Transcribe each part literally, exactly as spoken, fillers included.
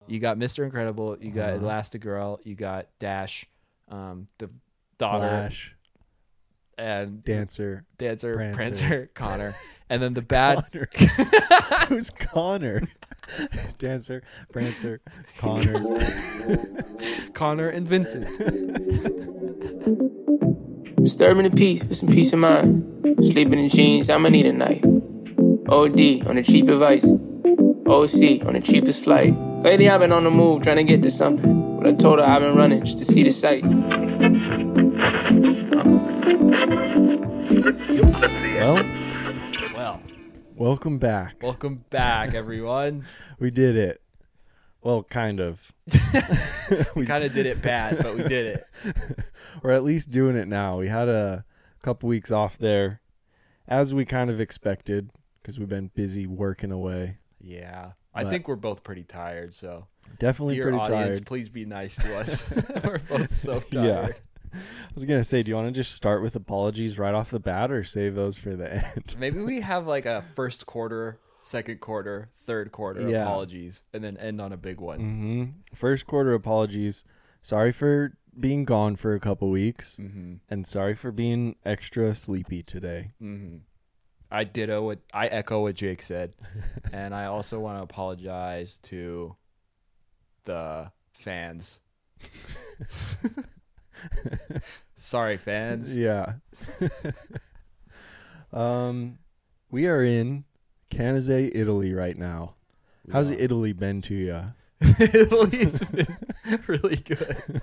You got Mister Incredible. You got Uh-huh. Elastigirl. You got Dash, um, the daughter, Flash, and Dancer, Dancer, Prancer, Prancer. Connor, and then the bad. Connor. Who's Connor? Dancer, Prancer, Connor. Connor and Vincent. Disturbing the peace with some peace of mind. Sleeping in jeans, I'ma need a night. O D on the cheap advice. O C on the cheapest flight. Lately I've been on the move trying to get to something. But I told her I've been running just to see the sights. Well, Well, welcome back. welcome back, everyone. We did it. Well, kind of. We kind of did it bad, but we did it. We're at least doing it now. We had a couple weeks off there, as we kind of expected, because we've been busy working away. Yeah. I But- think we're both pretty tired, so Definitely dear pretty audience, tired. please be nice to us. We're both so Yeah. tired. I was going to say, do you want to just start with apologies right off the bat or save those for the end? Maybe we have like a first quarter, second quarter, third quarter Yeah. apologies, and then end on a big one. Mm-hmm. First quarter apologies. Sorry for being gone for a couple weeks, Mm-hmm. and sorry for being extra sleepy today. Mm-hmm. I ditto what I echo what Jake said, and I also want to apologize to the fans. Sorry, fans. Yeah. um, we are in Canazei, Italy right now. We How's are. Italy been to you? Italy's been really good.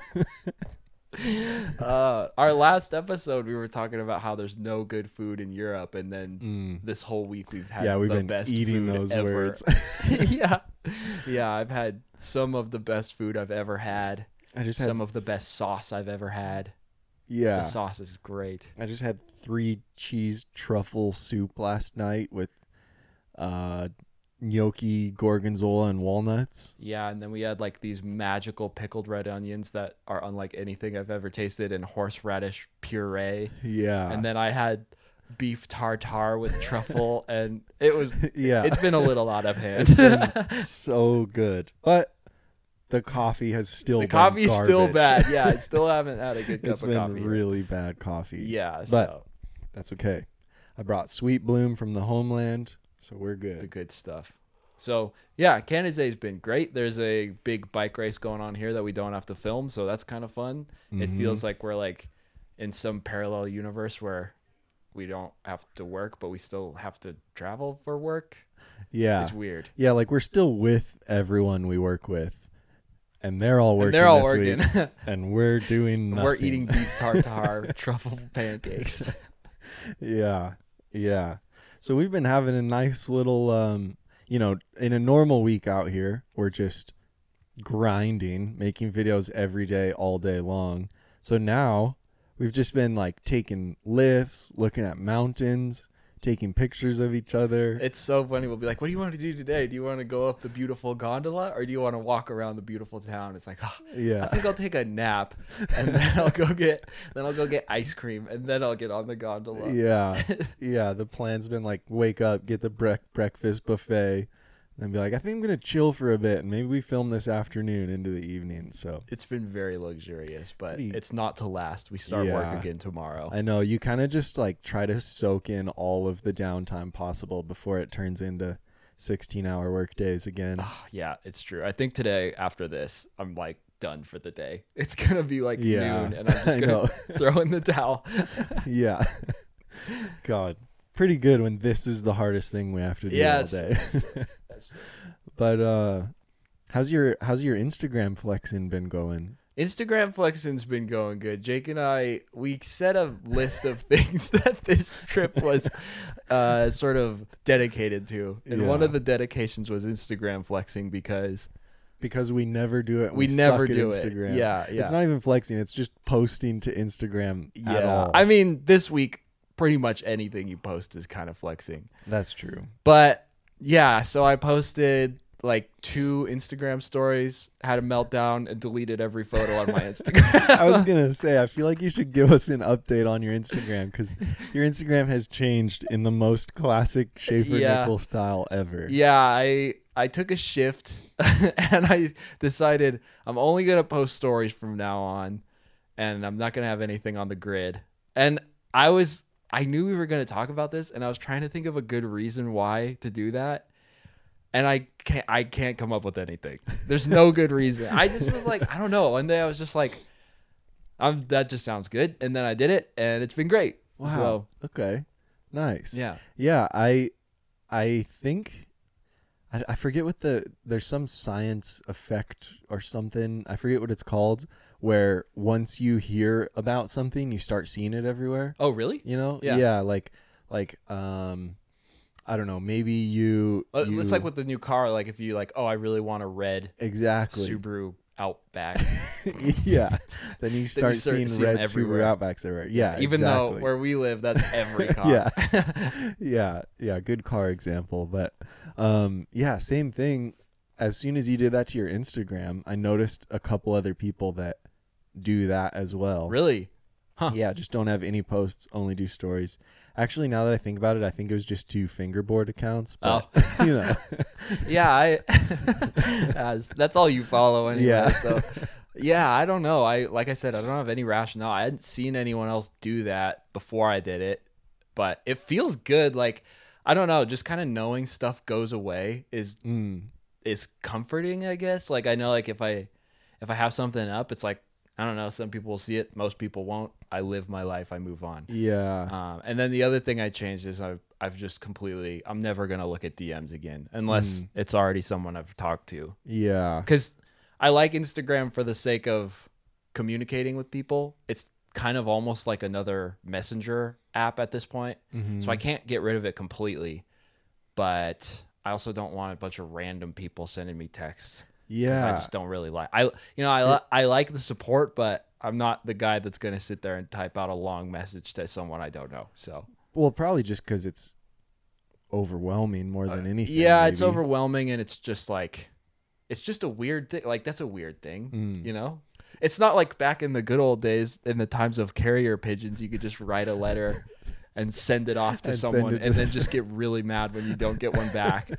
Uh, our last episode, we were talking about how there's no good food in Europe, and then Mm. this whole week we've had Yeah, we've the been best eating food those ever. words. yeah, yeah, I've had some of the best food I've ever had. I just had Some of the best sauce I've ever had. yeah. The sauce is great. I just had three cheese truffle soup last night with uh gnocchi, gorgonzola, and walnuts. Yeah, and then we had like these magical pickled red onions that are unlike anything I've ever tasted, and horseradish puree. Yeah. And then I had beef tartare with truffle, and it was yeah. it's been a little out of hand. It's been so good. But the coffee has still The been coffee's still garbage. bad. Yeah, I still haven't had a good cup It's of been coffee. here. really bad coffee. Yeah, But so that's okay. I brought Sweet Bloom from the homeland, so we're good. the good stuff. So yeah, Canazei's been great. There's a big bike race going on here that we don't have to film, so that's kind of fun. It Mhm. feels like we're like in some parallel universe where we don't have to work, but we still have to travel for work. Yeah. It's weird. Yeah, like we're still with everyone we work with. And they're all working And they're all this working. week, and we're doing nothing. We're eating beef tartare, truffle pancakes. Yeah. Yeah. So we've been having a nice little um you know, in a normal week out here, we're just grinding, making videos every day, all day long. So now we've just been like taking lifts, looking at mountains, taking pictures of each other. It's so funny. We'll be like, what do you want to do today? Do you want to go up the beautiful gondola, or do you want to walk around the beautiful town? It's like, oh, I Yeah. think I'll take a nap, and then I'll go get then I'll go get ice cream, and then I'll get on the gondola. Yeah. Yeah. The plan's been like wake up, get the brec- breakfast buffet, and be like, I think I'm going to chill for a bit. And maybe we film this afternoon into the evening. So It's been very luxurious, but Pretty- it's not to last. We start work Yeah. again tomorrow. I know you kind of just like try to soak in all of the downtime possible before it turns into sixteen hour work days again. Ah, yeah, it's true. I think today after this, I'm like done for the day. It's gonna be like Yeah, noon, and I'm I just gonna know. throw in the towel. Yeah. God, pretty good when this is the hardest thing we have to do Yeah, all it's- day. But uh how's your how's your Instagram flexing been going? Instagram flexing's been going good. Jake and I, we set a list of things that this trip was uh, sort of dedicated to. And one Yeah. of the dedications was Instagram flexing because Because we never do it. we, suck never at do Instagram. it. Yeah, yeah. It's not even flexing, it's just posting to Instagram yeah. at all. I mean, this week, pretty much anything you post is kind of flexing. That's true. But yeah, so I posted like two Instagram stories, had a meltdown, and deleted every photo on my Instagram. I was gonna say, I feel like you should give us an update on your Instagram because your Instagram has changed in the most classic Schaefer Yeah. Nickel style ever. Yeah, I I took a shift and I decided I'm only going to post stories from now on and I'm not going to have anything on the grid. And I was, I knew we were going to talk about this and I was trying to think of a good reason why to do that. And I can't, I can't come up with anything. There's no good reason. I just was like, I don't know. One day I was just like, I'm, that just sounds good. And then I did it and it's been great. Wow. So, okay. Nice. yeah. Yeah. I, I think, I, I forget what the, there's some science effect or something. I forget what it's called, where once you hear about something, you start seeing it everywhere. Oh, really? You know? Yeah. Yeah. Like, like, um, I don't know. Maybe you, Uh, you It's like with the new car. Like if you like, oh, I really want a red exactly. Subaru Outback. Yeah. Then you start, start seeing seeing red everywhere. Subaru Outbacks everywhere. Yeah. Even exactly. though where we live, that's every car. Yeah. yeah. Yeah. Good car example. But um, yeah, same thing. As soon as you did that to your Instagram, I noticed a couple other people that do that as well. Really? Huh. Yeah. Just don't have any posts, only do stories. Actually, now that I think about it, I think it was just two fingerboard accounts. But, Oh. you know. Yeah. I. As- that's all you follow anyway. Yeah. So. Yeah, I don't know. I like I said, I don't have any rationale. I hadn't seen anyone else do that before I did it, but it feels good. Like I don't know, just kind of knowing stuff goes away is Mm. is comforting, I guess. Like I know, like if I if I have something up, it's like I don't know. Some people will see it, most people won't. I live my life. I move on. Yeah. Um, and then the other thing I changed is I've I've just completely. I'm never gonna look at D Ms again unless Mm. it's already someone I've talked to. Yeah. Because I like Instagram for the sake of communicating with people. It's kind of almost like another messenger app at this point. Mhm. So I can't get rid of it completely. But I also don't want a bunch of random people sending me texts. Because Yeah. I just don't really like I you know, I li- I like the support, but I'm not the guy that's gonna sit there and type out a long message to someone I don't know. So Well, probably just because it's overwhelming more than Uh, anything. yeah, it's maybe. overwhelming and it's just like it's just a weird thing. Like that's a weird thing, Mm. you know? It's not like back in the good old days in the times of carrier pigeons, you could just write a letter and send it off to And send someone it to and then the- just get really mad when you don't get one back.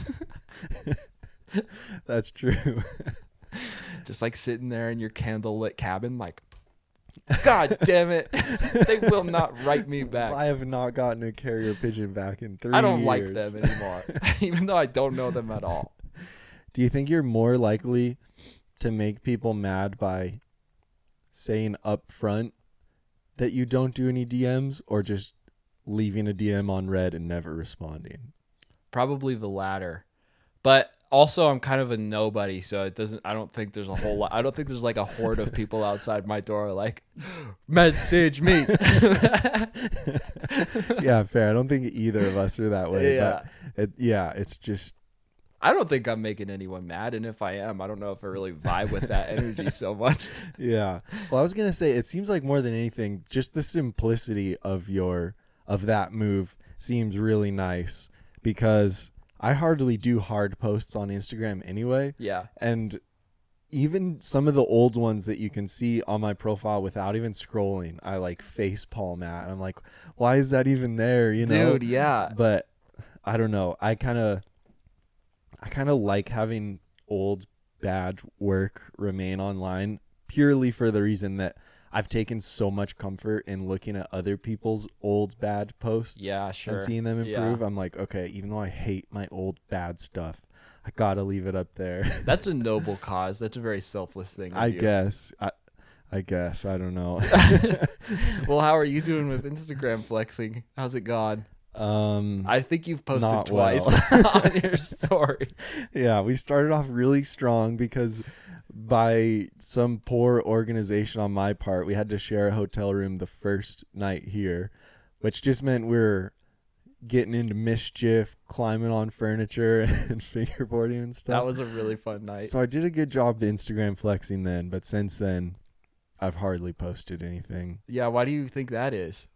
That's true. Just like sitting there in your candlelit cabin like God damn it. They will not write me back. I have not gotten a carrier pigeon back in three I don't years. like them anymore, even though I don't know them at all. Do you think you're more likely to make people mad by saying up front that you don't do any D Ms or just leaving a D M on red and never responding? Probably the latter. But also I'm kind of a nobody, so it doesn't I don't think there's a whole lot I don't think there's like a horde of people outside my door like message me. Yeah, fair. I don't think either of us are that way. Yeah. But it, yeah, it's just I don't think I'm making anyone mad, and if I am, I don't know if I really vibe with that energy so much. yeah. Well, I was gonna say it seems like more than anything, just the simplicity of your of that move seems really nice because I hardly do hard posts on Instagram anyway. Yeah. And even some of the old ones that you can see on my profile without even scrolling, I like face palm at. And I'm like, why is that even there? You know, Dude, yeah. But I don't know. I kind of, I kind of like having old bad work remain online purely for the reason that I've taken so much comfort in looking at other people's old bad posts. Yeah, sure. And seeing them Yeah. improve. I'm like, okay, even though I hate my old bad stuff, I gotta leave it up there. That's a noble cause. That's a very selfless thing. of I you. guess. I, I guess. I don't know. Well, how are you doing with Instagram flexing? How's it gone? um, I think you've posted Not twice well. on your story. yeah, we started off really strong because by some poor organization on my part, we had to share a hotel room the first night here, which just meant we were getting into mischief, climbing on furniture and fingerboarding and stuff. That was a really fun night. So I did a good job Instagram flexing then, but since then, I've hardly posted anything. Yeah, why do you think that is?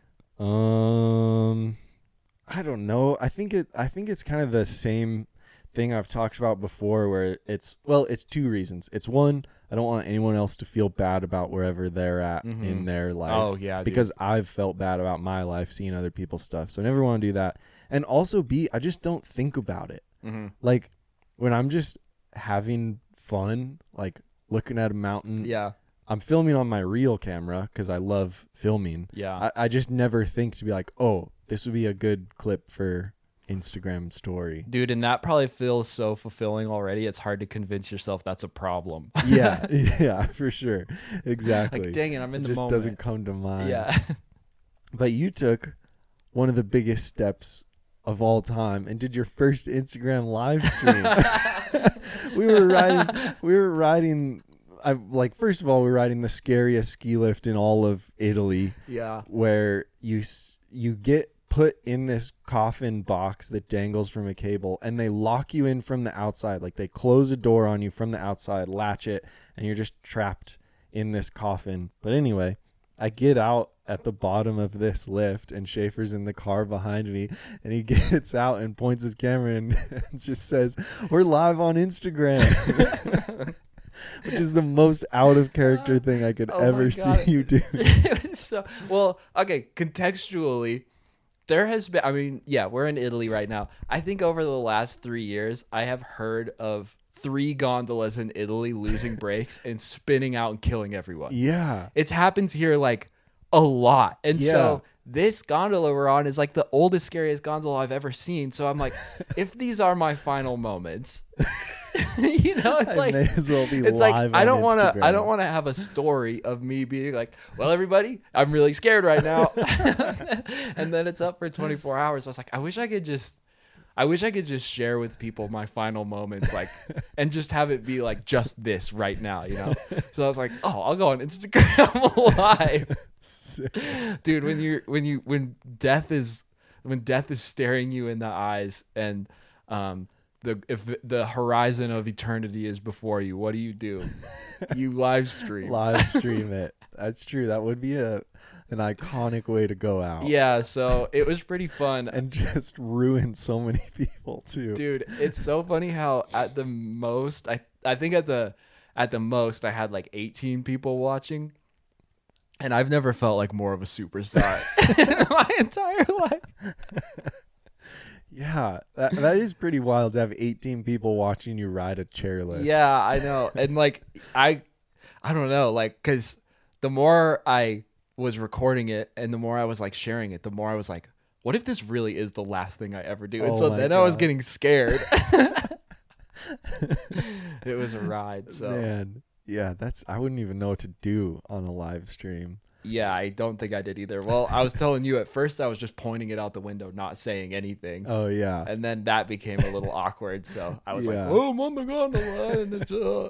Um, I don't know. I think it. I think it's kind of the same thing I've talked about before, where it's well, it's two reasons. It's one, I don't want anyone else to feel bad about wherever they're at Mhm. in their life. Oh, yeah, dude. because I've felt bad about my life seeing other people's stuff. So I never want to do that. And also, B, I just don't think about it. Mm-hmm. Like, when I'm just having fun, like looking at a mountain. Yeah. I'm filming on my real camera because I love filming. Yeah. I, I just never think to be like, oh, this would be a good clip for Instagram story. Dude, and that probably feels so fulfilling already. It's hard to convince yourself that's a problem. Yeah, yeah, for sure. Exactly. Like, dang it, I'm in it the just moment. doesn't come to mind. Yeah. But you took one of the biggest steps of all time and did your first Instagram live stream. we were riding we were riding I like first of all we were riding the scariest ski lift in all of Italy. Yeah. Where you you get put in this coffin box that dangles from a cable, and they lock you in from the outside. Like they close a door on you from the outside, latch it, and you're just trapped in this coffin. But anyway, I get out at the bottom of this lift, and Schaefer's in the car behind me, and he gets out and points his camera and just says, "We're live on Instagram." Which is the most out of character thing I could Oh ever my God. see you do. It was so well, okay, contextually, there has been, I mean, yeah, we're in Italy right now. I think over the last three years, I have heard of three gondolas in Italy losing brakes and spinning out and killing everyone. Yeah. It's happens here like a lot. And Yeah. so this gondola we're on is like the oldest, scariest gondola I've ever seen. So I'm like, if these are my final moments, you know, it's I like, may as well be it's live like I on don't want to I Instagram. don't want to have a story of me being like, well, everybody, I'm really scared right now. And then it's up for twenty-four hours. I was like, I wish I could just I wish I could just share with people my final moments, like, and just have it be like just this right now, you know? So I was like, oh, I'll go on Instagram live. Dude, when you when you when death is when death is staring you in the eyes, and um the if the horizon of eternity is before you, what do you do? You live stream. Live stream it. That's true. That would be a an iconic way to go out. Yeah, so it was pretty fun. And just ruin so many people too. Dude, it's so funny how at the most I I think at the at the most I had like eighteen people watching. And I've never felt like more of a superstar in my entire life. Yeah, that, that is pretty wild to have eighteen people watching you ride a chairlift. Yeah, I know. And like I I don't know, like cuz the more I was recording it and the more I was like sharing it, the more I was like, what if this really is the last thing I ever do? And Oh so my then I was God. getting scared. It was a ride. So Man, yeah, that's I wouldn't even know what to do on a live stream. yeah, I don't think I did either. Well, I was telling you at first I was just pointing it out the window, not saying anything. Oh yeah. And then that became a little awkward. So I was Yeah. like, oh, I'm on the gondola. And it's, uh...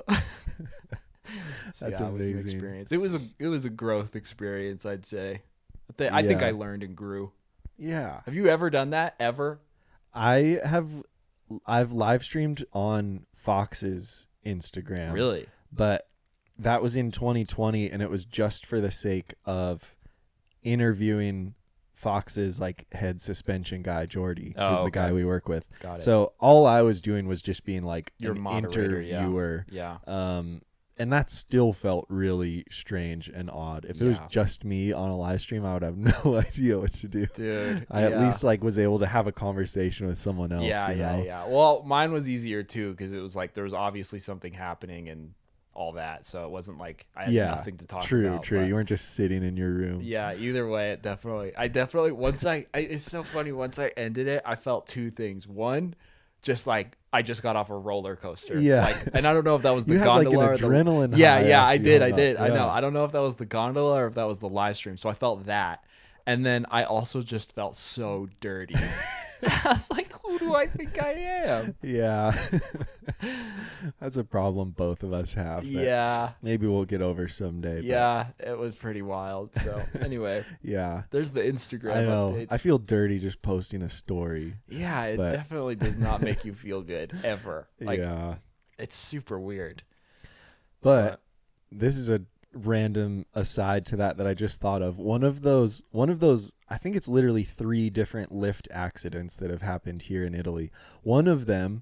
so, That's yeah, it was an amazing. experience. It was a it was a growth experience, I'd say. I, thi- I think Yeah. I learned and grew. Yeah. Have you ever done that ever? I have I've live streamed on Fox's Instagram. Really? But that was in twenty twenty, and it was just for the sake of interviewing Fox's like head suspension guy, Jordy, Oh, who's the okay. guy we work with. Got it. So all I was doing was just being like Your an moderator, yeah. interviewer. Yeah. Um, and that still felt really strange and odd. If it was Yeah. just me on a live stream, I would have no idea what to do. Dude. I at yeah. least like was able to have a conversation with someone else. Yeah, you yeah, know? yeah. Well, mine was easier too because it was like there was obviously something happening and all that. So it wasn't like I had Yeah, nothing to talk True, about. true. but- You weren't just sitting in your room. Yeah, either way, it definitely. I definitely once I, I. It's so funny. Once I ended it, I felt two things. One, just like I just got off a roller coaster. Yeah. Like, and I don't know if that was the You had, like, an gondola or the. adrenaline Yeah, high yeah, after I you did, I hung up. did. I know. Yeah. I don't know if that was the gondola or if that was the live stream. So I felt that, and then I also just felt so dirty. I was like, who do I think I am? Yeah. That's a problem both of us have. that Yeah, Maybe we'll get over someday. but yeah. It was pretty wild. So anyway, Yeah. there's the Instagram I know. updates. I feel dirty just posting a story. Yeah, it But- definitely does not make you feel good ever. Like yeah. it's super weird. But this is a random aside to that that I just thought of. One of those one of those I think it's literally three different lift accidents that have happened here in Italy. One of them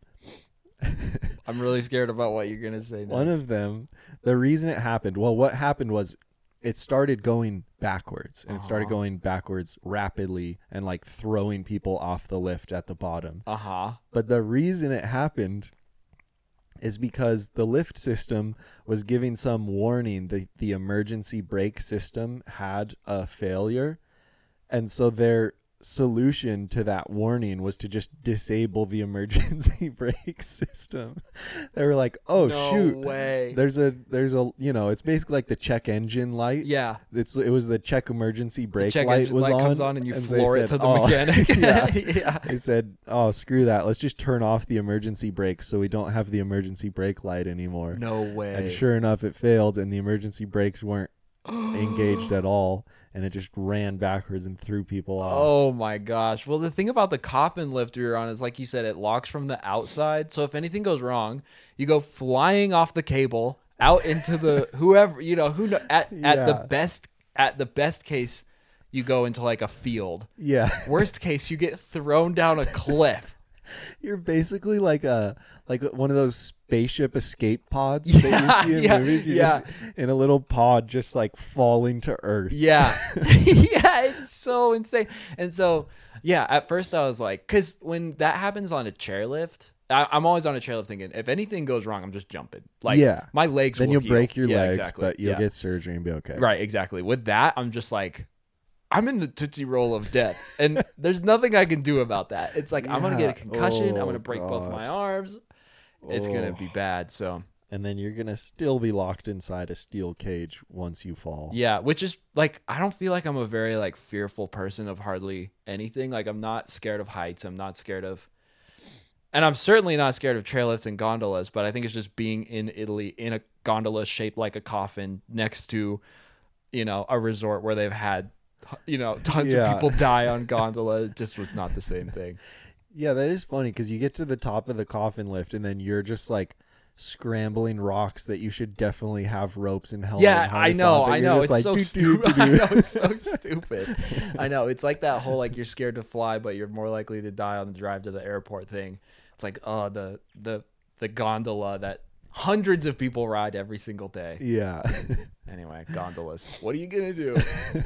I'm really scared about what you're gonna say next. one of them the reason it happened, well what happened was it started going backwards and it started Uh-huh. going backwards rapidly and like throwing people off the lift at the bottom. uh-huh. But the reason it happened is because the lift system was giving some warning that the emergency brake system had a failure. And so their solution to that warning was to just disable the emergency brake system. They were like, "Oh no shoot, way. there's a there's a you know, it's basically like the check engine light. Yeah, It's it was the check emergency brake check light engine was light on, comes on and you they floor it said, to the "Oh," mechanic. yeah. yeah. They said, "Oh, screw that. Let's just turn off the emergency brakes so we don't have the emergency brake light anymore." No way. And sure enough, it failed, and the emergency brakes weren't engaged at all, and it just ran backwards and threw people off. Oh my gosh. Well, the thing about the coffin lift we were on is, like you said, it locks from the outside. So if anything goes wrong, you go flying off the cable out into the whoever, you know, who kno- at at the Yeah. best at the best case, you go into like a field. Yeah. Worst case, you get thrown down a cliff. You're basically like a like one of those spaceship escape pods Yeah, that you see in yeah, movies. You're yeah. just in a little pod, just like falling to earth. Yeah. yeah, it's so insane. And so, yeah, at first I was like, because when that happens on a chairlift, I, I'm always on a chairlift thinking, if anything goes wrong, I'm just jumping. Like, Yeah. my legs Then will you'll heal. break your Yeah, legs, exactly. but you'll Yeah. get surgery and be okay. Right, exactly. With that, I'm just like, I'm in the Tootsie Roll of death. And there's nothing I can do about that. It's like, I'm going to get a Yeah. concussion. I'm Oh, going to break both God. my arms. It's going Oh. to be bad. So, And then you're gonna still be locked inside a steel cage once you fall. yeah, which is like, I don't feel like I'm a very like fearful person of hardly anything. Like, I'm not scared of heights. I'm not scared of, and I'm certainly not scared of chairlifts and gondolas, but I think it's just being in Italy in a gondola shaped like a coffin next to, you know, a resort where they've had, you know, tons Yeah. of people die on gondola. It just was not the same thing. Yeah, that is funny because you get to the top of the coffin lift and then you're just like scrambling rocks that you should definitely have ropes and helmet. Yeah, and I harness know, on, but I you're know. just It's like, so "Doo, doo, stupid. doo, I doo." know it's so stupid. I know. It's like that whole like you're scared to fly, but you're more likely to die on the drive to the airport thing. It's like, oh, the the the gondola that hundreds of people ride every single day. Yeah. Anyway, gondolas. What are you gonna do?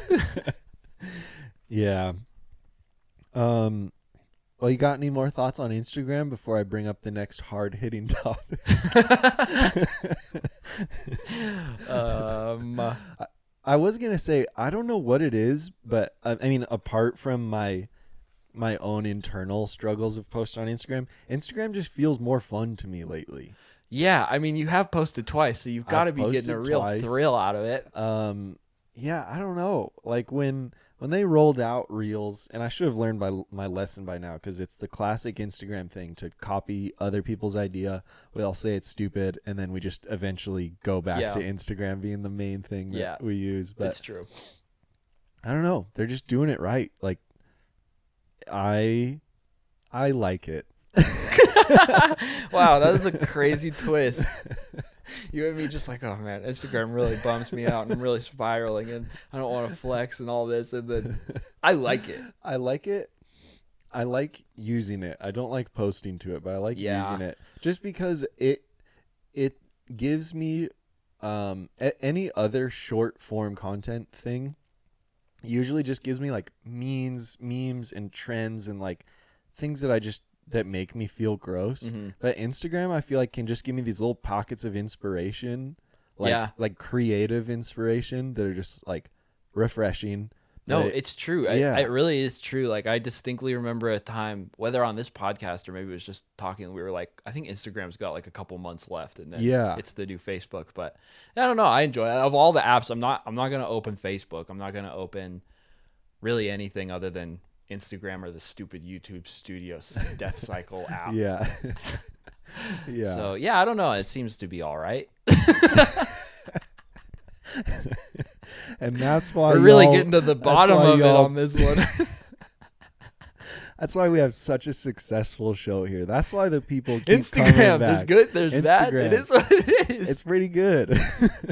Yeah. Um. Well, you got any more thoughts on Instagram before I bring up the next hard hitting topic? um, I was gonna say I don't know what it is, but uh, I mean, apart from my my own internal struggles of posting on Instagram, Instagram just feels more fun to me lately. yeah, I mean, you have posted twice, so you've got to I've be getting a posted real twice. thrill out of it. Um, yeah, I don't know. Like when when they rolled out Reels, and I should have learned my my lesson by now because it's the classic Instagram thing to copy other people's idea. We all say it's stupid, and then we just eventually go back Yeah. to Instagram being the main thing that Yeah. we use. But It's true. I don't know. They're just doing it right. Like I I like it. Wow, that is a crazy twist. You and me just like, oh man, Instagram really bums me out and I'm really spiraling and I don't want to flex and all this. And then I like it. I like it. I like using it. I don't like posting to it, but I like Yeah. using it just because it it gives me um a- any other short form content thing usually just gives me like memes, memes and trends and like things that I just that make me feel gross. Mhm. But Instagram I feel like can just give me these little pockets of inspiration, like Yeah. like creative inspiration that are just like refreshing. No, That- it's true. yeah. I, it really is true. Like I distinctly remember a time, whether on this podcast or maybe it was just talking, we were like, I think Instagram's got like a couple months left and then Yeah. it's the new Facebook. But I don't know. I enjoy it. Of all the apps, I'm not I'm not gonna open Facebook. I'm not gonna open really anything other than Instagram or the stupid YouTube Studios Death Cycle app. Yeah. Yeah. So yeah, I don't know. It seems to be all right. And that's why We're really y'all- getting to the that's bottom why of it y'all- on this one. That's why we have such a successful show here. That's why the people keep coming Instagram, there's back. good, there's bad. Instagram. It is what it is. It's pretty good.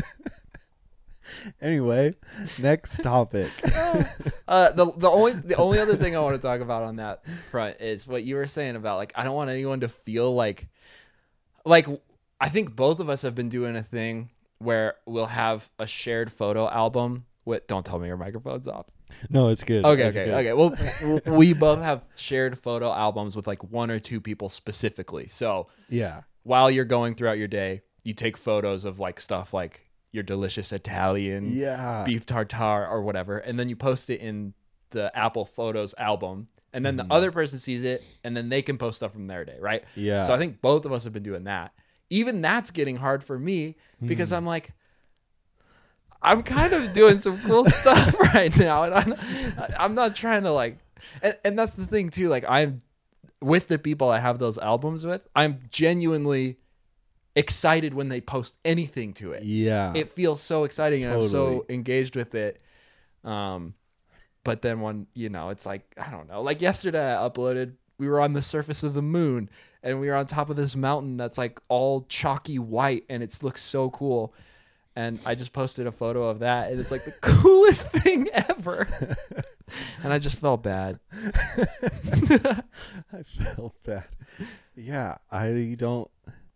Anyway, next topic. Uh, the the only the only other thing I want to talk about on that front is what you were saying about like I don't want anyone to feel like like I think both of us have been doing a thing where we'll have a shared photo album with don't tell me your microphone's off. No, it's good. Okay, It's okay, good. okay. Well, w- we both have shared photo albums with like one or two people specifically. So Yeah. while you're going throughout your day, you take photos of like stuff like your delicious Italian Yeah. beef tartare or whatever, and then you post it in the Apple Photos album, and then Mhm. the other person sees it, and then they can post stuff from their day, right? Yeah. So I think both of us have been doing that. Even that's getting hard for me because Hmm. I'm like, I'm kind of doing some cool stuff right now, and I'm I'm not trying to like, and, and that's the thing too. Like I'm with the people I have those albums with, I'm genuinely excited when they post anything to it. Yeah. It feels so exciting, and I'm so Totally. engaged with it. Um, but then when you know, it's like I don't know. Like yesterday, I uploaded. We were on the surface of the moon, and we were on top of this mountain that's like all chalky white, and it looks so cool. And I just posted a photo of that, and it's like the coolest thing ever. And I just felt bad. I felt bad. Yeah, I don't.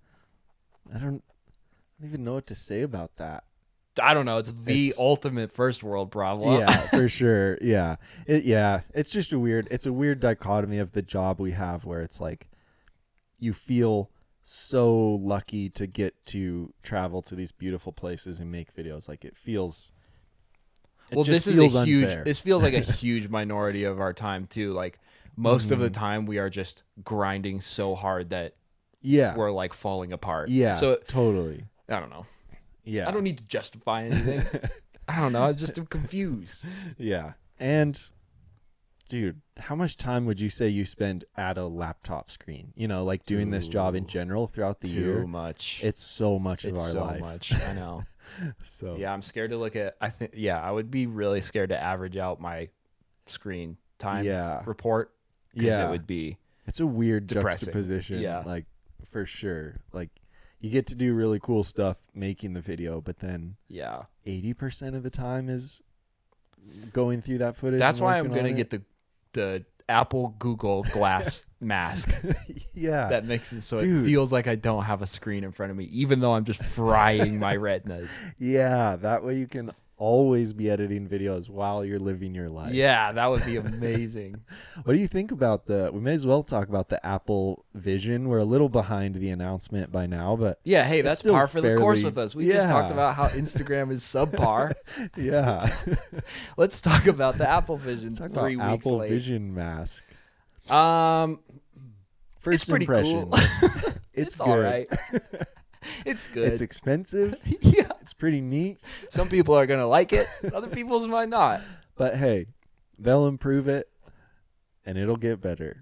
I don't. I don't even know what to say about that. I don't know. It's the It's- ultimate first world problem. Yeah, for sure. Yeah, it. Yeah, it's just a weird. It's a weird dichotomy of the job we have, where it's like, you feel so lucky to get to travel to these beautiful places and make videos. Like it feels. It Well, just this is feels a huge. unfair. This feels like a huge minority of our time too. Like most of the Mhm. time, we are just grinding so hard that Yeah. we're like falling apart. Yeah. So totally. I don't know. Yeah. I don't need to justify anything. I don't know. I just am confused. Yeah. And dude, how much time would you say you spend at a laptop screen? You know, like doing this job in Ooh, general throughout the Too year. much. It's so much It's of our so life. much. I know. So Yeah, I'm scared to look at. I think. Yeah, I would be really scared to average out my screen time yeah. report because Yeah. it would be. It's a weird depressing. juxtaposition. Yeah. Like for sure. Like you get to do really cool stuff making the video, but then Yeah. eighty percent of the time is going through that footage. That's and why I'm working gonna on get the the Apple Google Glass mask. it. Yeah. That makes it so Dude. it feels like I don't have a screen in front of me, even though I'm just frying my retinas. Yeah. That way you can always be editing videos while you're living your life. Yeah, that would be amazing. What do you think about the? We may as well talk about the Apple Vision. We're a little behind the announcement by now, but Yeah, hey, It's that's still par for the course fairly- with us. We just talked yeah. about how Instagram is subpar. yeah. Let's talk about the Apple Vision Talk three about weeks Apple late. Vision mask. Um, First it's pretty impressions. cool. It's, it's all good. right. It's good. It's expensive. yeah, It's pretty neat, some people are gonna like it. Other people's might not. but hey, they'll improve it, and it'll get better.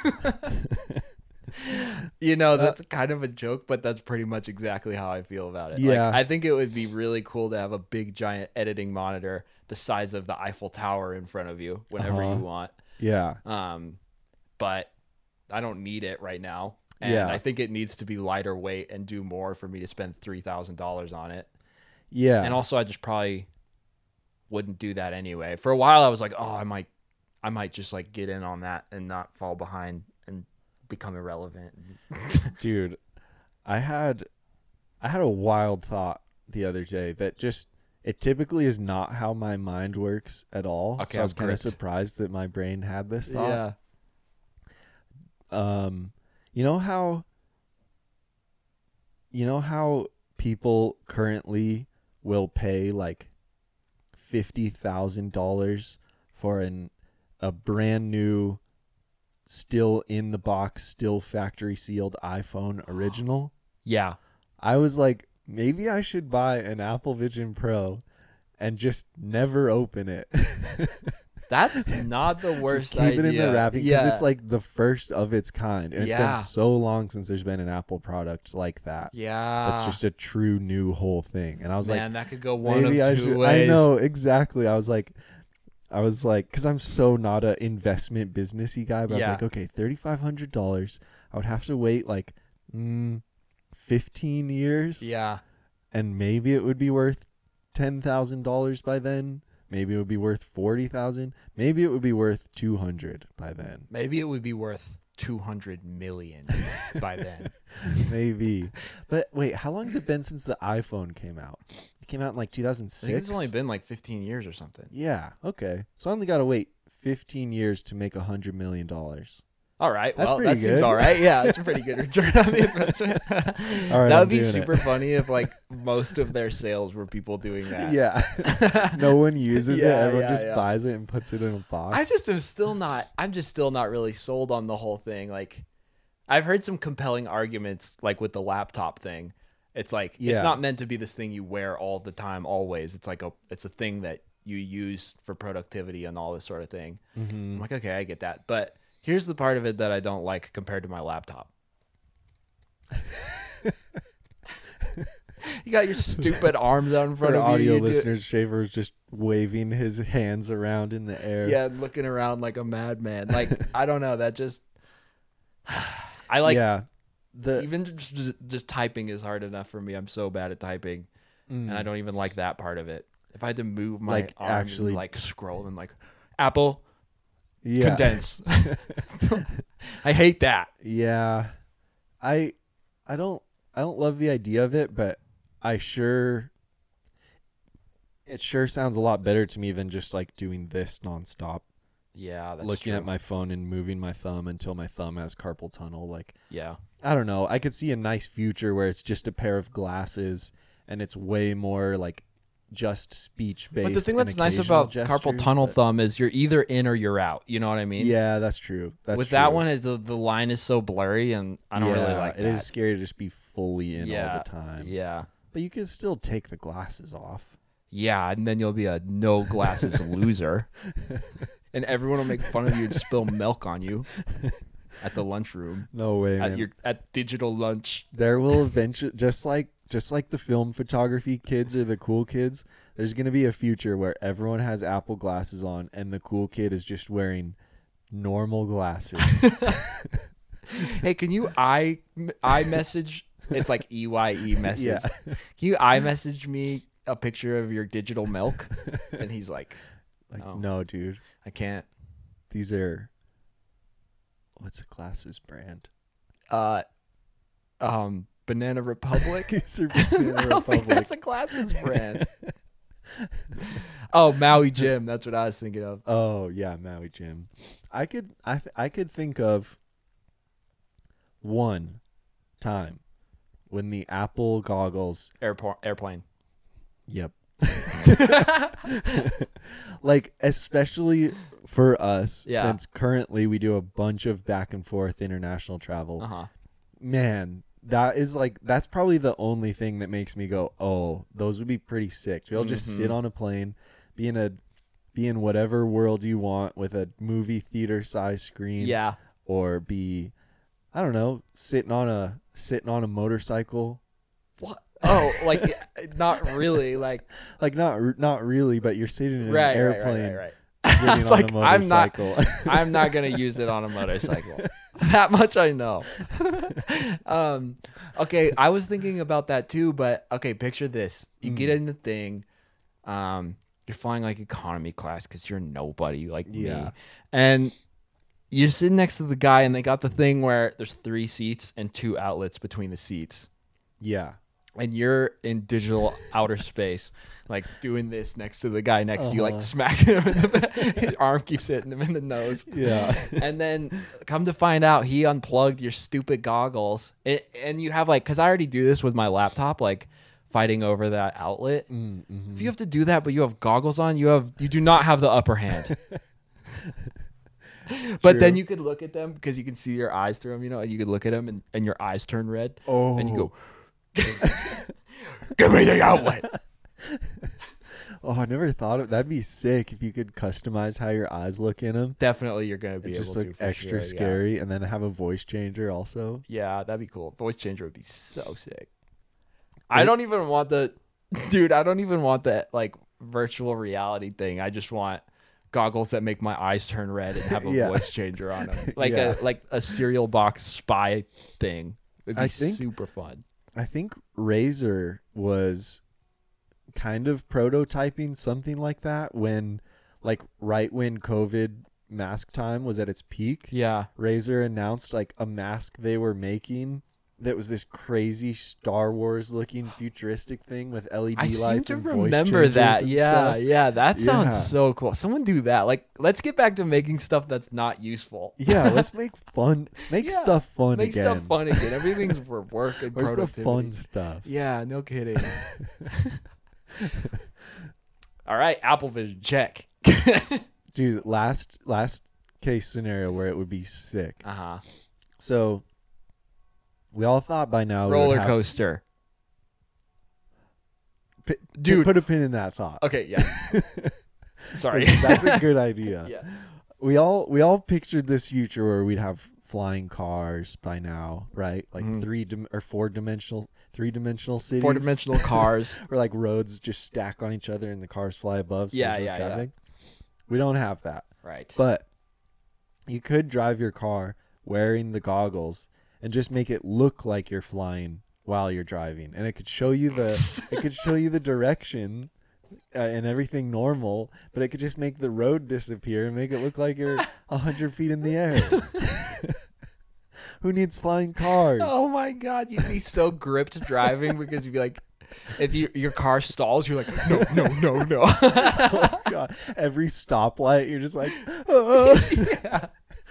You know, that's kind of a joke, but that's pretty much exactly how I feel about it. Yeah. Like, I think it would be really cool to have a big, giant editing monitor the size of the Eiffel Tower in front of you whenever Uh-huh. you want. Yeah. Um, but I don't need it right now. And Yeah. I think it needs to be lighter weight and do more for me to spend three thousand dollars on it. Yeah. And also, I just probably wouldn't do that anyway. For a while, I was like, oh, I might, I might just like get in on that and not fall behind and become irrelevant. Dude, I had I had a wild thought the other day that just it typically is not how my mind works at all. Okay, so I was I'm kind of gripped. surprised that my brain had this thought. Yeah. Um, you know how you know how people currently will pay like fifty thousand dollars for an a brand new, still in the box, still factory sealed iPhone original? Yeah. I was like, maybe I should buy an Apple Vision Pro and just never open it. That's not the worst Just keep idea. it in the wrapping because yeah. it's like the first of its kind, and it's Yeah. been so long since there's been an Apple product like that. yeah. That's just a true new whole thing. And I was Man, that could go like, one maybe of I two should. ways. I know exactly. I was like, I was like, because I'm so not a investment businessy guy, but Yeah. I was like, okay, thirty five hundred dollars. I would have to wait like mm, fifteen years, Yeah. and maybe it would be worth ten thousand dollars by then. Maybe it would be worth forty thousand. Maybe it would be worth two hundred by then. Maybe it would be worth two hundred million by then. Maybe. But wait, how long has it been since the iPhone came out? It came out in like two thousand six. I think it's only been like fifteen years or something. Yeah. Okay. So I only got to wait fifteen years to make a hundred million dollars. All right. That's Well, pretty that seems good. all right. Yeah, it's a pretty good return on the investment. All right, that I'm would be doing super it. funny if like most of their sales were people doing that. Yeah. No one uses it. Yeah, Everyone yeah, just yeah. buys it and puts it in a box. I just am still not. I'm just still not really sold on the whole thing. Like, I've heard some compelling arguments, like with the laptop thing. It's like Yeah. it's not meant to be this thing you wear all the time, always. It's like a it's a thing that you use for productivity and all this sort of thing. Mhm. I'm like, okay, I get that, but here's the part of it that I don't like compared to my laptop. You got your stupid arms out in For front of audio you. you do- listeners, Shaver's just waving his hands around in the air. yeah, looking around like a madman. Like, I don't know. That just, I like, yeah. The even just, just, just typing is hard enough for me. I'm so bad at typing, mm, and I don't even like that part of it. If I had to move my Like, arms actually- and like scroll and like Apple yeah. condense, I hate that. Yeah. I I don't I don't love the idea of it, but I sure it sure sounds a lot better to me than just like doing this nonstop. Yeah, that's looking true. at my phone and moving my thumb until my thumb has carpal tunnel. Like, yeah. I don't know. I could see a nice future where it's just a pair of glasses and it's way more like just speech based. But the thing that's nice about carpal tunnel thumb is you're either in or you're out. You know what I mean? Yeah, that's true. That's With true. that one, it's the, the line is so blurry, and I don't really Yeah, like it that. is scary to just be fully in yeah, all the time. Yeah. But you can still take the glasses off. Yeah, and then you'll be a no glasses loser. And everyone will make fun of you and spill milk on you at the lunchroom. No way, At man. your at digital lunch. There will eventually, just like just like the film photography kids or the cool kids, there's going to be a future where everyone has Apple glasses on and the cool kid is just wearing normal glasses. Hey, can you i i message? It's like E Y E message. Yeah. Can you i message me a picture of your digital milk? And he's like, Like, No. no, dude. I can't. These are, what's a glasses brand? Uh, um, Banana Republic. These are I Banana don't think Republic. that's a glasses brand. Oh, Maui Jim. That's what I was thinking of. Oh yeah, Maui Jim. I could I th- I could think of one time when the Apple goggles. Airport, airplane. Yep. Like especially for us, Yeah. since currently we do a bunch of back and forth international travel. Uh huh. Man, that is like that's probably the only thing that makes me go, oh, those would be pretty sick. To be able to just sit Mhm. on a plane, be in a be in whatever world you want with a movie theater size screen, Yeah. or be, I don't know, sitting on a sitting on a motorcycle. What? Oh, like not really. Like Like not r- not really, but you're sitting in right, an right, airplane. right, right, right. Getting It's on like a I'm not. motorcycle. I'm not gonna use it on a motorcycle. That much I know. um, okay, I was thinking about that too, but okay, picture this: you get Mm. in the thing, um, you're flying like economy class because you're nobody like me, Yeah. and you're sitting next to the guy, and they got the thing where there's three seats and two outlets between the seats. Yeah. And you're in digital outer space, like doing this next to the guy next to you, like Uh-huh. smacking him in the his arm keeps hitting him in the nose. Yeah. And then come to find out, he unplugged your stupid goggles, and, and you have like, because I already do this with my laptop, like fighting over that outlet. Mm, mhm. If you have to do that, but you have goggles on, you have you do not have the upper hand. But then True. you could look at them because you can see your eyes through them, you know, and you could look at them and, and your eyes turn red, Oh. and you go, "Give me the outlet." Oh, I never thought of that'd be sick if you could customize how your eyes look in them. Definitely, you're gonna be It able just to. look for extra sure, yeah. scary, and then have a voice changer also. Yeah, that'd be cool. Voice changer would be so sick. I don't even want the, dude. I don't even want that like virtual reality thing. I just want goggles that make my eyes turn red and have a Yeah. voice changer on them, like Yeah. a like a cereal box spy thing. It'd be I think- super fun. I think Razer was kind of prototyping something like that when, like, right when COVID mask time was at its peak. Yeah, Razer announced like a mask they were making that was this crazy Star Wars looking futuristic thing with L E D I seem lights to and voice remember changers that. and Yeah, stuff. yeah. That sounds Yeah. so cool. Someone do that. Like, let's get back to making stuff that's not useful. Yeah, let's make fun, make Yeah, stuff fun Make again. stuff fun again. Everything's for work and Where's the productivity. fun stuff? Yeah, no kidding. All right, Apple Vision, check. Dude, last last case scenario where it would be sick. Uh huh. So we all thought by now we would Roller have- coaster. P- Dude. put a pin in that thought. Okay, yeah. Sorry. That's a good idea. Yeah. We all we all pictured this future where we'd have flying cars by now, right? Like Mhm. three dim- or four dimensional three dimensional cities. Four dimensional cars. Where like roads just stack on each other and the cars fly above. So Yeah, there's no yeah, yeah. traffic. We don't have that. Right. But you could drive your car wearing the goggles and just make it look like you're flying while you're driving, and it could show you the it could show you the direction uh, and everything normal, but it could just make the road disappear and make it look like you're a hundred feet in the air. Who needs flying cars? Oh my God, you'd be so gripped driving because you'd be like, if you, your car stalls, you're like, no, no, no, no. Oh God! Every stoplight, you're just like, "Ah." Yeah.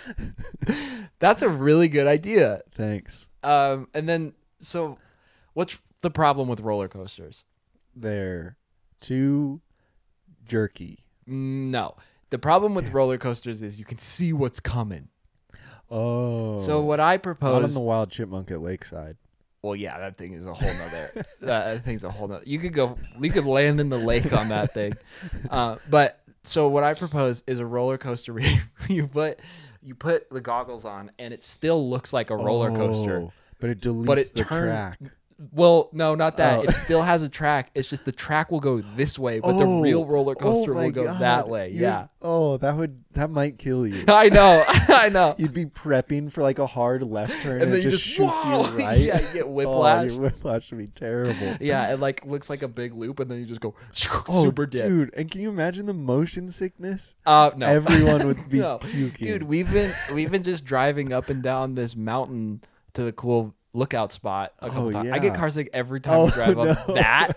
That's a really good idea. Thanks. Um, and then, so what's the problem with roller coasters? They're too jerky. No. The problem with roller coasters is you can see what's coming. Oh. So what I Not on propose, the Wild Chipmunk at Lakeside. well, yeah, that thing is a whole nother. that thing's a whole nother. You could go, you could land in the lake on that thing. Uh, but so what I propose is a roller coaster where you, you put you put the goggles on and it still looks like a roller coaster. Oh, but it deletes But it the turns- track. Well, no, not that. Oh. It still has a track. It's just the track will go this way, but the Oh. real roller coaster Oh my will go God. that way. You're- Yeah. Oh, that would that might kill you. I know. I know. You'd be prepping for like a hard left turn, And and, then it you just, just, shoots whoa! you right. Yeah, you get whiplash. Oh, your whiplash would be terrible. Yeah, it like looks like a big loop, and then you just go Oh, super dip. dude! And can you imagine the motion sickness? Uh, no. Everyone would be No. puking. Dude, we've been we've been just driving up and down this mountain to the cool lookout spot a couple Oh, times. I get yeah. car sick every time Oh, we drive up no. that.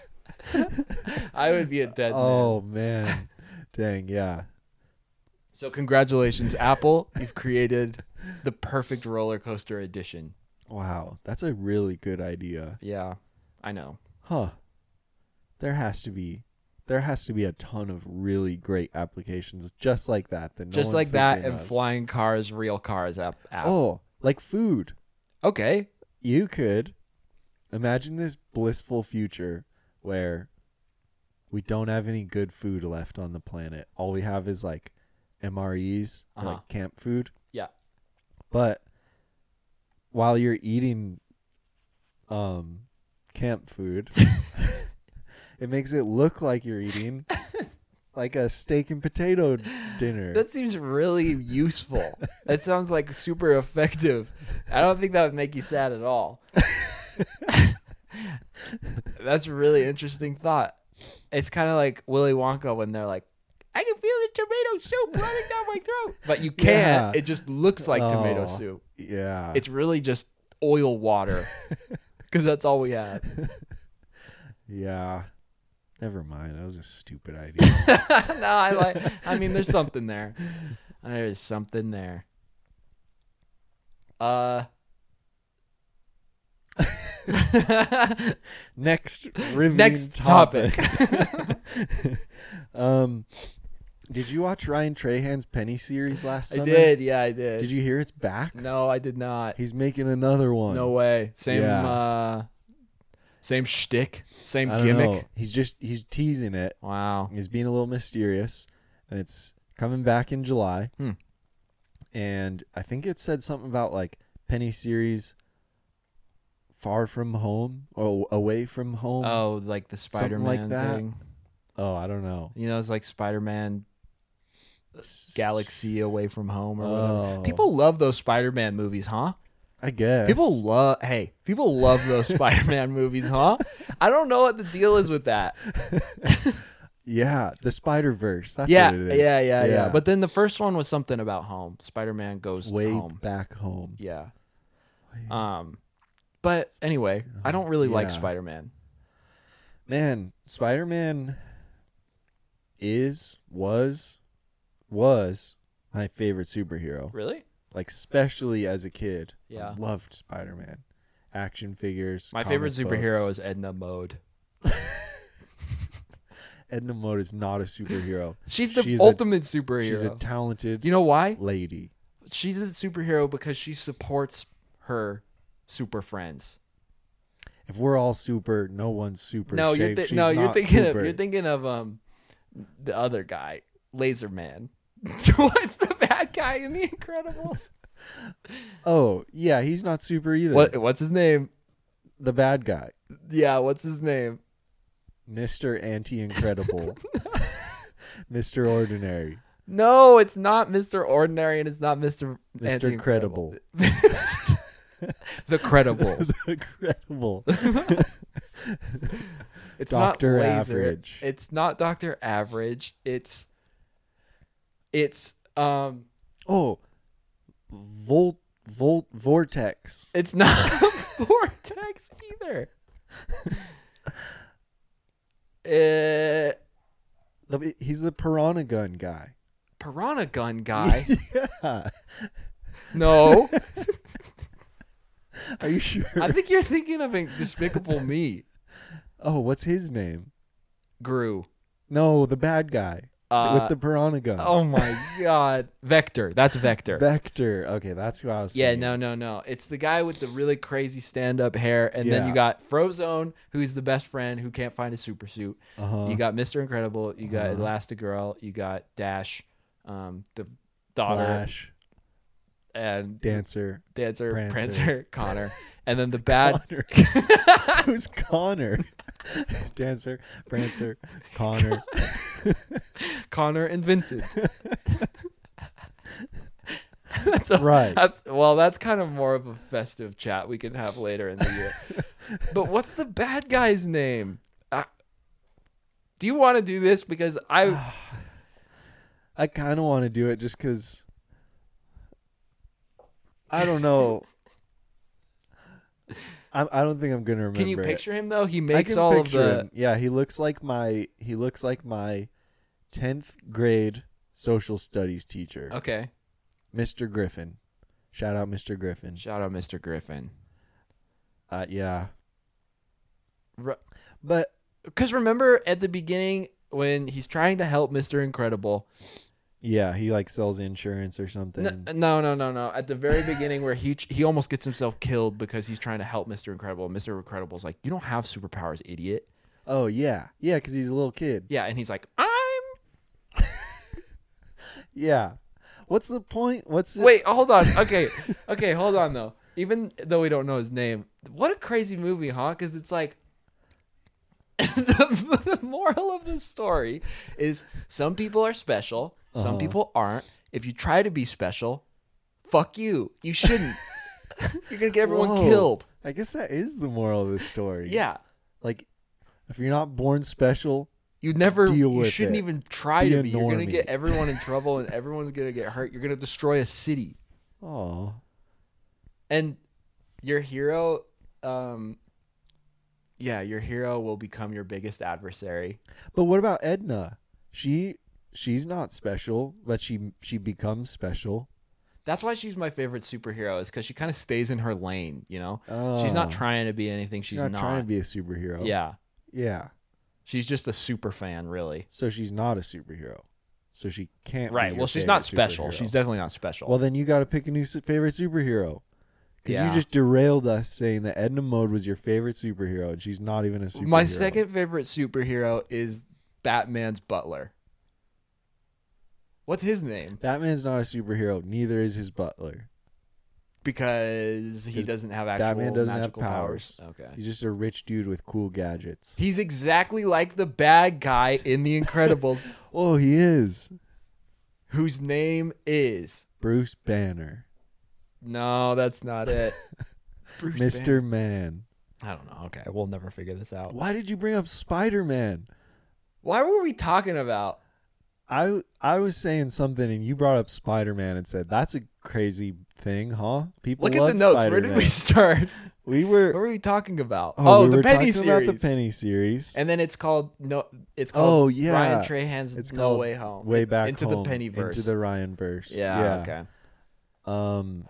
I would be a dead man. Oh man, dang yeah. So congratulations, Apple. You've created the perfect roller coaster edition. Wow, that's a really good idea. Yeah, I know. Huh. There has to be there has to be a ton of really great applications just like that. that no Just one's like that thinking and of. flying cars, real cars app. app. Oh, like food. Okay. You could imagine this blissful future where we don't have any good food left on the planet. All we have is like M R Es, or, Uh-huh. like camp food. Yeah. But while you're eating um camp food, it makes it look like you're eating like a steak and potato dinner. That seems really useful. That sounds like super effective. I don't think that would make you sad at all. That's a really interesting thought. It's kind of like Willy Wonka when they're like, I can feel the tomato soup running down my throat. But you can't. Yeah. It just looks like tomato Oh. soup. Yeah. It's really just oil water because that's all we had. Yeah. Never mind. That was a stupid idea. No, I like. I mean, there's something there. There's something there. Uh. Next riveting Next topic. um, did you watch Ryan Trahan's Penny series last I summer? did. Yeah, I did. Did you hear it's back? No, I did not. He's making another one. No way. Same. Yeah. Uh, same shtick. Same I don't gimmick. know. He's just he's teasing it. Wow. He's being a little mysterious, and it's coming back in July. Hmm. And I think it said something about like Penny series, far from home or away from home. Oh, like the Something Spider-Man like that. thing. Oh, I don't know. You know, it's like Spider-Man Galaxy Away from Home or whatever. Oh. People love those Spider-Man movies, huh? I guess People love, hey, people love those Spider-Man movies, huh? I don't know what the deal is with that. Yeah, the Spider Verse. That's yeah, what it is. yeah, yeah, yeah. But then the first one was something about home. Spider-Man goes way home. back home. Yeah. Way- Um, But anyway, I don't really like Yeah. Spider-Man. Man, Spider-Man is was was my favorite superhero. Really? Like especially as a kid. Yeah. I loved Spider-Man. Action figures. My favorite comic superhero books. is Edna Mode. Edna Mode is not a superhero. She's the She's a- ultimate She's a superhero. talented You know why? lady. She's a superhero because she supports her super friends. If we're all super, no one's super. No, you're Shape. th- She's no, you're not thinking super. of you're thinking of um the other guy, Laser Man. What's the bad guy in The Incredibles? Oh, yeah, he's not super either. What what's his name? The bad guy, Yeah, what's his name? Mister Anti-Incredible, Mister Ordinary, No, it's not Mister Ordinary and it's not Mister Mister Anti-Incredible. Credible. The Credibles. Incredible. It's Doctor not Laser. Average. It's not Doctor Average. It's it's um Oh, Volt, Volt, Vortex. it's not Vortex either. uh, The- He's the Piranha Gun guy. Piranha Gun guy. Yeah. No, Are you sure? I think you're thinking of Despicable Me. Oh, what's his name? Gru. No, the bad guy Uh, with the Piranha Gun. Oh my God, Vector. That's Vector. Vector. Okay, that's who I was. Yeah, thinking. no, no, no. It's the guy with the really crazy stand-up hair, and then Yeah. you got Frozone, who's the best friend who can't find a super suit. Uh-huh. You got Mister Incredible. You got Uh-huh. Elastigirl. You got Dash, um, the daughter, Flash, and Dancer, Dancer, Prancer, Prancer. Connor, and then the bad. Connor. Who's Connor? Dancer, Prancer, Connor. Connor and Vincent. That's a, Right. That's well. That's kind of more of a festive chat we can have later in the year. But what's the bad guy's name? Uh, do you want to do this? Because I I kind of want to do it just because I don't know. I I don't think I'm gonna remember. can you it. picture him though? He I makes can all of picture the. him. Yeah, he looks like my he looks like my tenth grade social studies teacher, Okay. Mister Griffin. Shout out, Mister Griffin. Shout out, Mister Griffin. Uh, yeah, Ru- but Because remember at the beginning when he's trying to help Mister Incredible. yeah, he like sells insurance or something. No, no, no, no, no. At the very beginning where he he almost gets himself killed because he's trying to help Mister Incredible. Mister Incredible's like, "You don't have superpowers, idiot." Oh yeah, yeah, because he's a little kid. Yeah, and he's like, "I'm." Yeah. What's the point? What's it? Wait, hold on. Okay, okay, hold on though. Even though we don't know his name, what a crazy movie, huh? Because it's like. the, the moral of the story is some people are special, some Uh-huh. people aren't. If you try to be special, fuck you. You shouldn't. You're gonna get everyone Whoa. killed. I guess that is the moral of the story. Yeah. Like, if you're not born special, You never, Deal you with shouldn't it. even try Be to a be. You're going to normie. get everyone in trouble and everyone's going to get hurt. You're going to destroy a city. oh, And your hero, um, yeah, your hero will become your biggest adversary. but what about Edna? She she's not special, but she she becomes special. That's why she's my favorite superhero, is because she kind of stays in her lane, you know? She's not Oh. trying to be anything she's, She's not, trying to be a superhero. Yeah. Yeah. She's just a super fan, really. So she's not a superhero. So she can't. be Right. your Well, she's not favorite special. superhero. She's definitely not special. Well, then you got to pick a new su- favorite superhero. Because Yeah. you just derailed us saying that Edna Mode was your favorite superhero, and she's not even a superhero. My second favorite superhero is Batman's butler. What's his name? Batman's not a superhero. Neither is his butler. Because he 'Cause doesn't have actual Batman doesn't have magical powers. powers. Okay. He's just a rich dude with cool gadgets. He's exactly like the bad guy in The Incredibles, Oh, he is whose name is. Bruce Banner, No, that's not it. Bruce Mister Banner. Man. I don't know. Okay, we'll never figure this out. Why did you bring up Spider-Man? Why were we talking about? I I was saying something, and you brought up Spider-Man and said that's a crazy thing, huh? People Look at love the notes. Spider-Man. Where did we start? We were. What were we talking about? Oh, Oh, we the were Penny talking series. about the Penny series. And then it's called no. It's called Oh, yeah. Ryan Trahan's It's No called Way Home. Way Back into Home, the Pennyverse. into the Ryan verse. yeah, yeah. Okay. Um.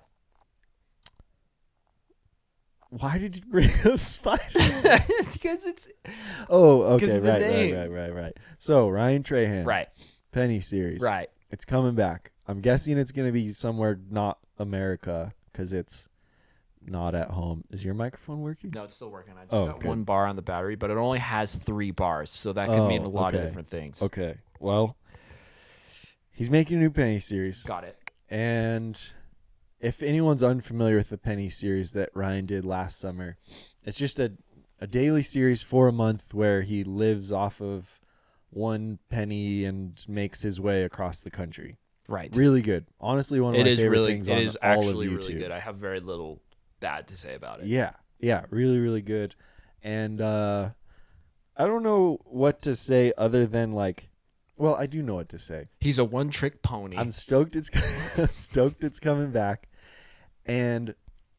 Why did you bring up Spider? Because it's Oh, okay, 'Cause of the right, right, name. right, right, right. So Ryan Trahan, right. Penny series, Right. It's coming back. I'm guessing it's gonna be somewhere not America because it's not at home. Is your microphone working? No, it's still working. I just Oh, got good. one bar on the battery, but it only has three bars, so that could Oh, mean a lot okay. of different things. Okay. Well, he's making a new Penny series, Got it. and if anyone's unfamiliar with the Penny series that Ryan did last summer, it's just a a daily series for a month where he lives off of one penny and makes his way across the country. Right. Really good. Honestly, one of It my is favorite really. things It on is all actually of really YouTube. good. I have very little bad to say about it. Yeah, yeah, really, really good. And uh, I don't know what to say other than like, well, I do know what to say. He's a one-trick pony. I'm stoked it's stoked it's coming back, and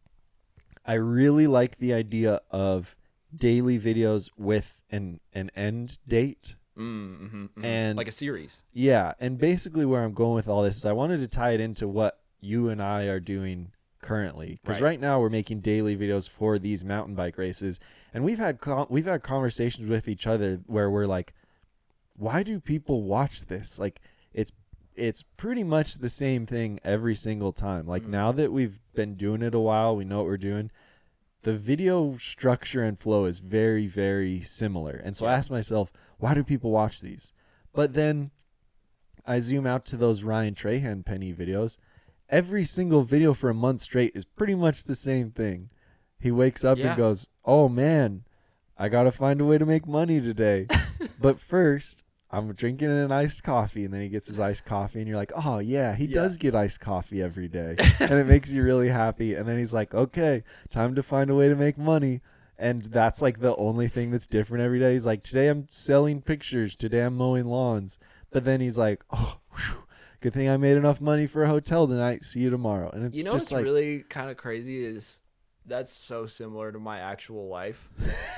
I really like the idea of daily videos with an an end date. Mm, mm-hmm, mm-hmm. And- like a series. Yeah, and basically where I'm going with all this is I wanted to tie it into what you and I are doing currently, because Right. right now we're making daily videos for these mountain bike races, and we've had con- we've had conversations with each other where we're like, why do people watch this? Like, it's it's pretty much the same thing every single time. Like, Mhm. now that we've been doing it a while, we know what we're doing. The video structure and flow is very, very similar. And so I Yeah. asked myself, why do people watch these? But then I zoom out to those Ryan Trahan Penny videos. Every single video for a month straight is pretty much the same thing. He wakes up Yeah. and goes, oh man, I got to find a way to make money today. But first, I'm drinking an iced coffee. And then he gets his iced coffee and you're like, oh yeah, he Yeah. does get iced coffee every day. And it makes you really happy. And then he's like, okay, time to find a way to make money. And that's like the only thing that's different every day. He's like, today I'm selling pictures. Today I'm mowing lawns. But then he's like, oh, whew, good thing I made enough money for a hotel tonight. See you tomorrow. And it's You know just what's like, really kind of crazy is that's so similar to my actual life.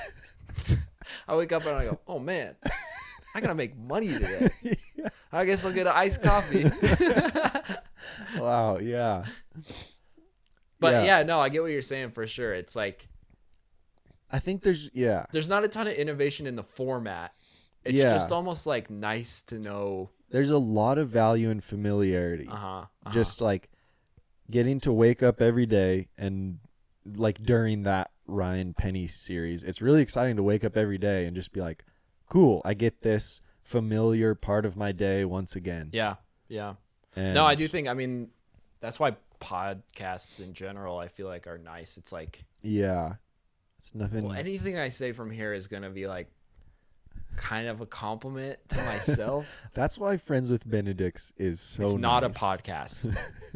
I wake up and I go, oh man, I gotta make money today. I guess I'll get an iced coffee. wow, yeah. But yeah. no, I get what you're saying for sure. It's like I think there's, yeah. there's not a ton of innovation in the format. It's Yeah. just almost like nice to know. There's a lot of value in familiarity. Uh huh. Uh-huh. Just like getting to wake up every day and like during that Ryan Penny series, it's really exciting to wake up every day and just be like, cool, I get this familiar part of my day once again. yeah, yeah. And No, I do think. I mean, that's why podcasts in general, I feel like, are nice. It's like, Yeah. It's nothing. well, anything I say from here is gonna be like kind of a compliment to myself. That's why Friends with Benedicts is so it's not a nice. podcast.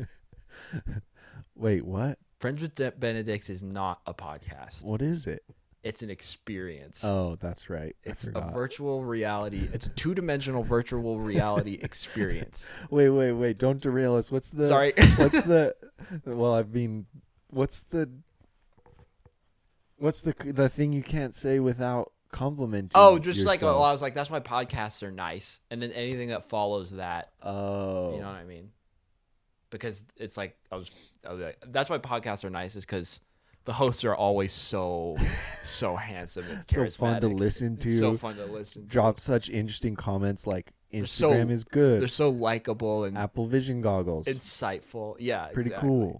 Wait, what? Friends with De- Benedicts is not a podcast. What is it? It's an experience. Oh, that's right. I It's a forgot. virtual reality. It's a two-dimensional virtual reality experience. Wait, wait, wait! Don't derail us. What's the? Sorry. What's the? Well, I mean, what's the? What's the the thing you can't say without complimenting? Oh, just like yourself? well, I was like, that's why podcasts are nice, and then anything that follows that, Oh, you know what I mean? Because it's like I was, I was like, that's why podcasts are nice, is because the hosts are always so, so handsome and so charismatic. fun to listen to. It's so fun to listen to. Drop such interesting comments like Instagram so- is good. They're so likable and Apple Vision goggles. insightful. Yeah, pretty exactly. cool.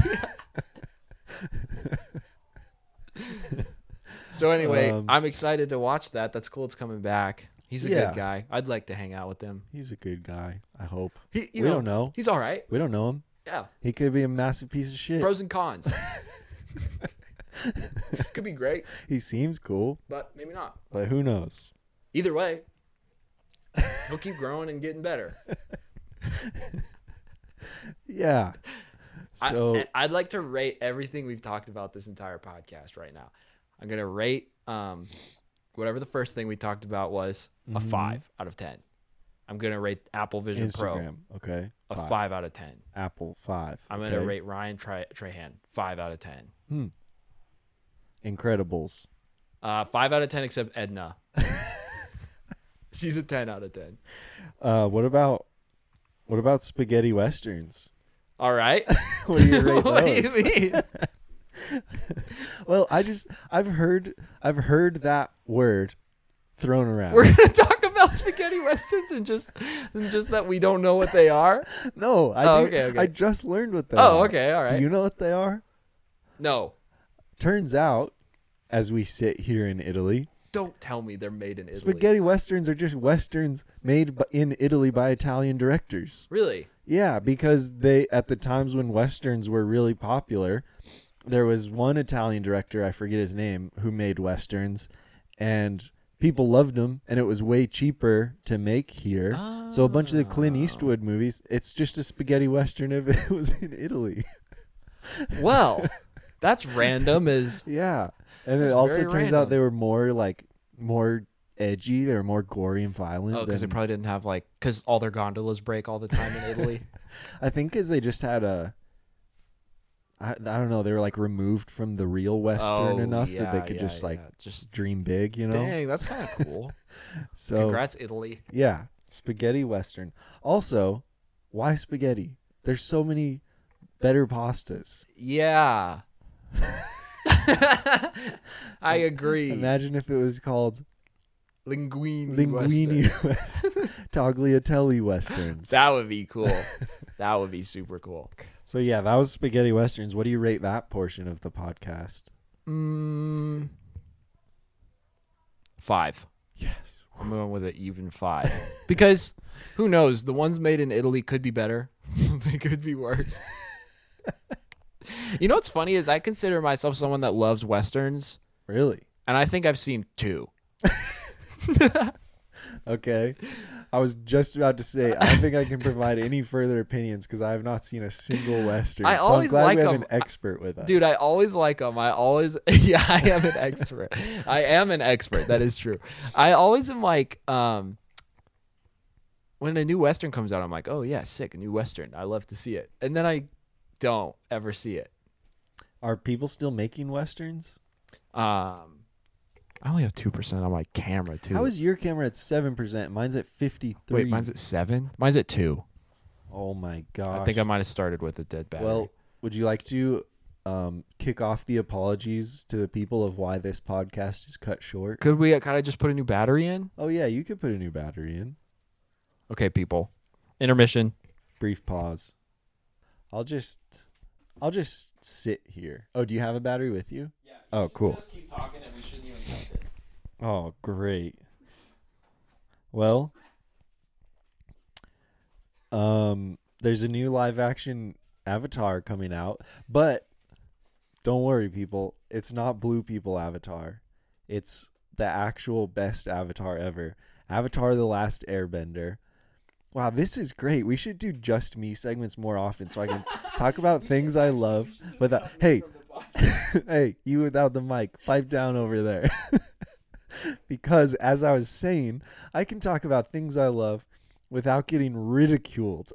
So anyway, Um, I'm excited to watch that. That's cool. It's coming back. He's a Yeah. good guy. I'd like to hang out with him. He's a good guy. I hope. He, you we know, don't know. He's all right. We don't know him. Yeah. He could be a massive piece of shit. Pros and cons. Could be great, He seems cool, but maybe not. but who knows? Either way, he'll keep growing and getting better. Yeah. So I, I'd like to rate everything we've talked about this entire podcast right now. I'm gonna rate um, whatever the first thing we talked about was a Mhm. five out of ten. I'm gonna rate Apple Vision Pro Instagram. Okay. a Five. five out of ten. Apple five. I'm okay. gonna rate Ryan Tra- Trahan five out of ten. Hmm. Incredibles. Uh, five out of ten except Edna. She's a ten out of ten. Uh, what about what about spaghetti westerns? All right. What do you rate What do those? you mean? Well, I just I've heard I've heard that word thrown around. We're gonna talk about spaghetti westerns and just and just that we don't know what they are. no, I Oh, do- okay, okay. I just learned what they Oh, are. okay, all right. Do you know what they are? No, Turns out, as we sit here in Italy, don't tell me they're made in Italy. spaghetti westerns are just westerns made b- in Italy by Italian directors. Really? Yeah, because they at the times when westerns were really popular, there was one Italian director, I forget his name, who made westerns, and people loved them, and it was way cheaper to make here. So a bunch of the Clint Oh. Eastwood movies, it's just a spaghetti western if it was in Italy. Well, that's random. Is Yeah, and That's it also very turns random. out they were more like more edgy. They were more gory and violent. oh, because they than- probably didn't have like because all their gondolas break all the time in Italy. I think because they just had a. I, I don't know. They were like removed from the real western oh, enough yeah, that they could yeah, just like yeah. just dream big, you know. dang, that's kind of cool. So Congrats, Italy. yeah, spaghetti western. Also, why spaghetti? There's so many better pastas. Yeah. I agree. Imagine if it was called Linguine. linguine, Western. tagliatelle westerns. That would be cool. That would be super cool. So yeah, that was spaghetti westerns. What do you rate that portion of the podcast? Mm, five. Yes. I'm going with an even five. Because who knows? The ones made in Italy could be better. They could be worse. You know what's funny is I consider myself someone that loves westerns, Really? and I think I've seen two. Okay. I was just about to say, I don't think I can provide any further opinions because I have not seen a single Western. I so always I'm glad like we have 'em. an expert with us. Dude, I always like them. I always, yeah, I am an expert. I am an expert. That is true. I always am like, um, when a new Western comes out, I'm like, oh yeah, sick, a new Western. I love to see it. And then I don't ever see it. Are people still making Westerns? Um, I only have two percent on my camera too. How is your camera at seven percent? Mine's at fifty-three. Wait, mine's at seven? Mine's at two. Oh my gosh. I think I might have started with a dead battery. Well, would you like to um, kick off the apologies to the people of why this podcast is cut short? could we kind of just put a new battery in? Oh yeah, you could put a new battery in. Okay, people. Intermission. Brief pause. I'll just I'll just sit here. Oh, do you have a battery with you? Yeah. Oh, cool. Just keep talking and we shouldn't even cut this. Oh, great. Well, um there's a new live action Avatar coming out, but don't worry people, it's not Blue People Avatar. It's the actual best Avatar ever. Avatar: The Last Airbender. Wow, this is great. We should do Just Me segments more often so I can talk about things I love without Hey, hey, you without the mic, pipe down over there. Because, as I was saying, I can talk about things I love without getting ridiculed.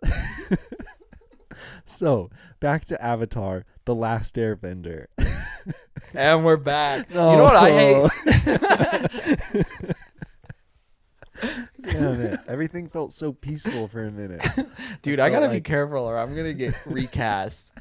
So, back to Avatar: The Last Airbender. And we're back. No. You know what I hate? Damn it. Everything felt so peaceful for a minute. Dude, I felt gotta be like- careful or I'm gonna get recast.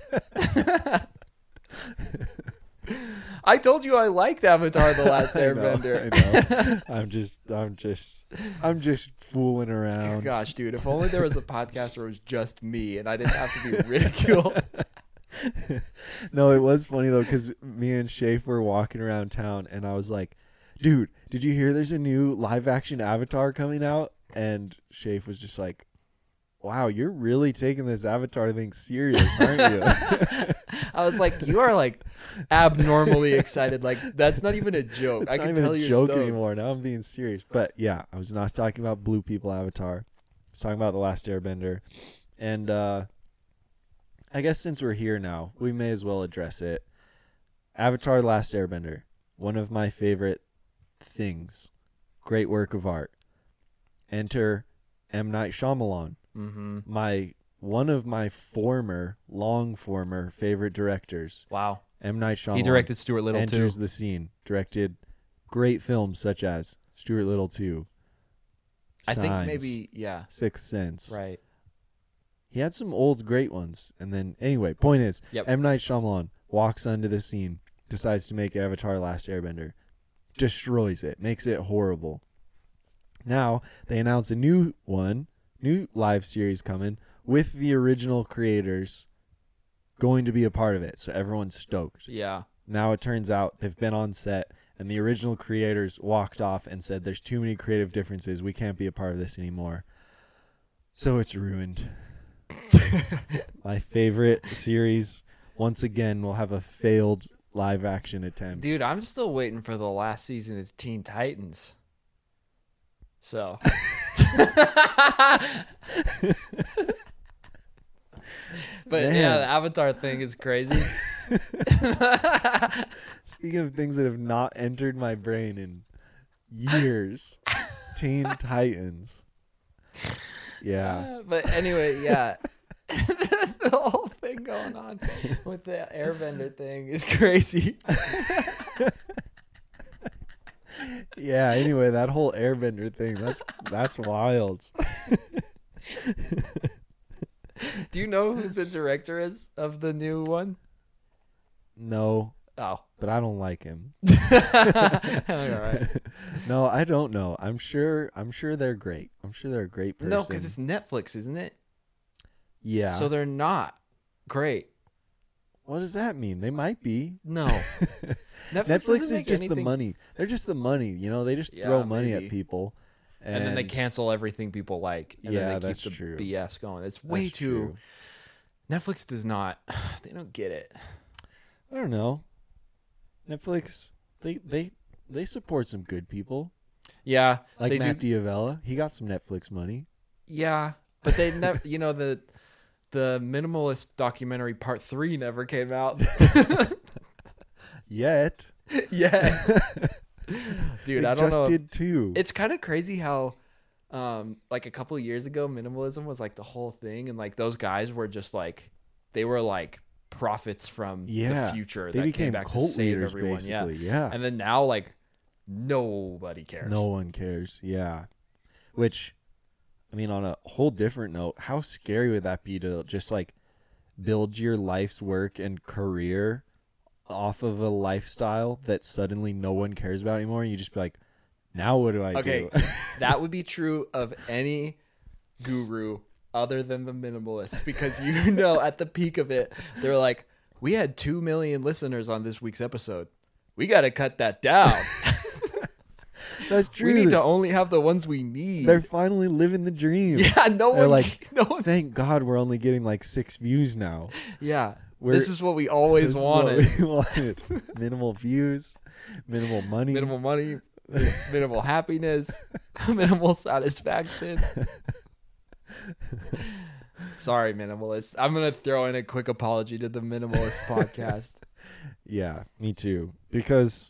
I told you I liked Avatar: The Last I know, Airbender. I know. I'm just, I'm just, I'm just fooling around. Gosh, dude, if only there was a podcast where it was just me and I didn't have to be ridiculed. No, it was funny though, because me and Shafe were walking around town, and I was like, "Dude, did you hear there's a new live action Avatar coming out?" And Shafe was just like, "Wow, you're really taking this Avatar thing serious, aren't you?" I was like, you are like abnormally excited. Like that's not even a joke. It's I not can even tell a you're joke stoked. anymore. Now I'm being serious. But yeah, I was not talking about Blue People Avatar. I was talking about The Last Airbender. And uh, I guess since we're here now, we may as well address it. Avatar: The Last Airbender, one of my favorite things. Great work of art. Enter M. Night Shyamalan, Mm-hmm. my one of my former, long former favorite directors. Wow. M. Night Shyamalan He directed Stuart Little too. enters the scene. Directed great films such as Stuart Little two, I think Signs, maybe yeah. Sixth Sense. Right. He had some old great ones. And then, anyway, point is, Yep. M. Night Shyamalan walks onto the scene, decides to make Avatar Last Airbender, destroys it, makes it horrible. Now, they announce a new one, new live series coming, with the original creators going to be a part of it. So everyone's stoked. Yeah. Now it turns out they've been on set, and the original creators walked off and said, there's too many creative differences. We can't be a part of this anymore. So it's ruined. My favorite series, once again, will have a failed live action attempt. Dude, I'm still waiting for the last season of Teen Titans. So. But Man. yeah, the Avatar thing is crazy. Speaking of things that have not entered my brain in years, Teen Titans. Yeah. Uh, but anyway, yeah. The whole thing going on with the Airbender thing is crazy. Yeah, anyway, that whole Airbender thing, that's that's wild. Do you know who the director is of the new one? No, Oh. but I don't like him. All right. No, I don't know. I'm sure I'm sure they're great. I'm sure they're a great person. No, because it's Netflix, isn't it? Yeah. So they're not great. What does that mean? They might be. No. Netflix, Netflix doesn't is make just anything... the money. They're just the money, you know. They just Yeah, throw money maybe. at people, and, And then they cancel everything people like. And Yeah, then they that's keep the true. B S going. It's way That's too... true. Netflix does not... They don't get it. I don't know. Netflix, they they they support some good people, Yeah. like they Matt do... D'Avella. He got some Netflix money. Yeah. But they never... You know, the... The Minimalist documentary part three never came out. Yet, Yeah. Dude, It I don't just know. if- did too. It's kind of crazy how, um, like a couple of years ago, minimalism was like the whole thing, and like those guys were just like, they were like prophets from Yeah, the future they that became came back to cult save leaders, everyone. Yeah, basically. Yeah. and then now like nobody cares. No one cares. Yeah. Which, I mean, on a whole different note, how scary would that be to just like build your life's work and career off of a lifestyle that suddenly no one cares about anymore? And you just be like, now what do I Okay, do? that would be true of any guru other than the minimalist, because you know at the peak of it, they're like, we had two million listeners on this week's episode. We got to cut that down. That's true. We need to only have the ones we need. They're finally living the dream. Yeah, no They're one. like, no one's, Thank God we're only getting like six views now. yeah, We're- this is what we always This is what wanted. we wanted. Minimal views, minimal money. Minimal money, mi- minimal happiness, minimal satisfaction. Sorry, minimalist. I'm gonna throw in a quick apology to the Minimalist podcast. Yeah, me too. Because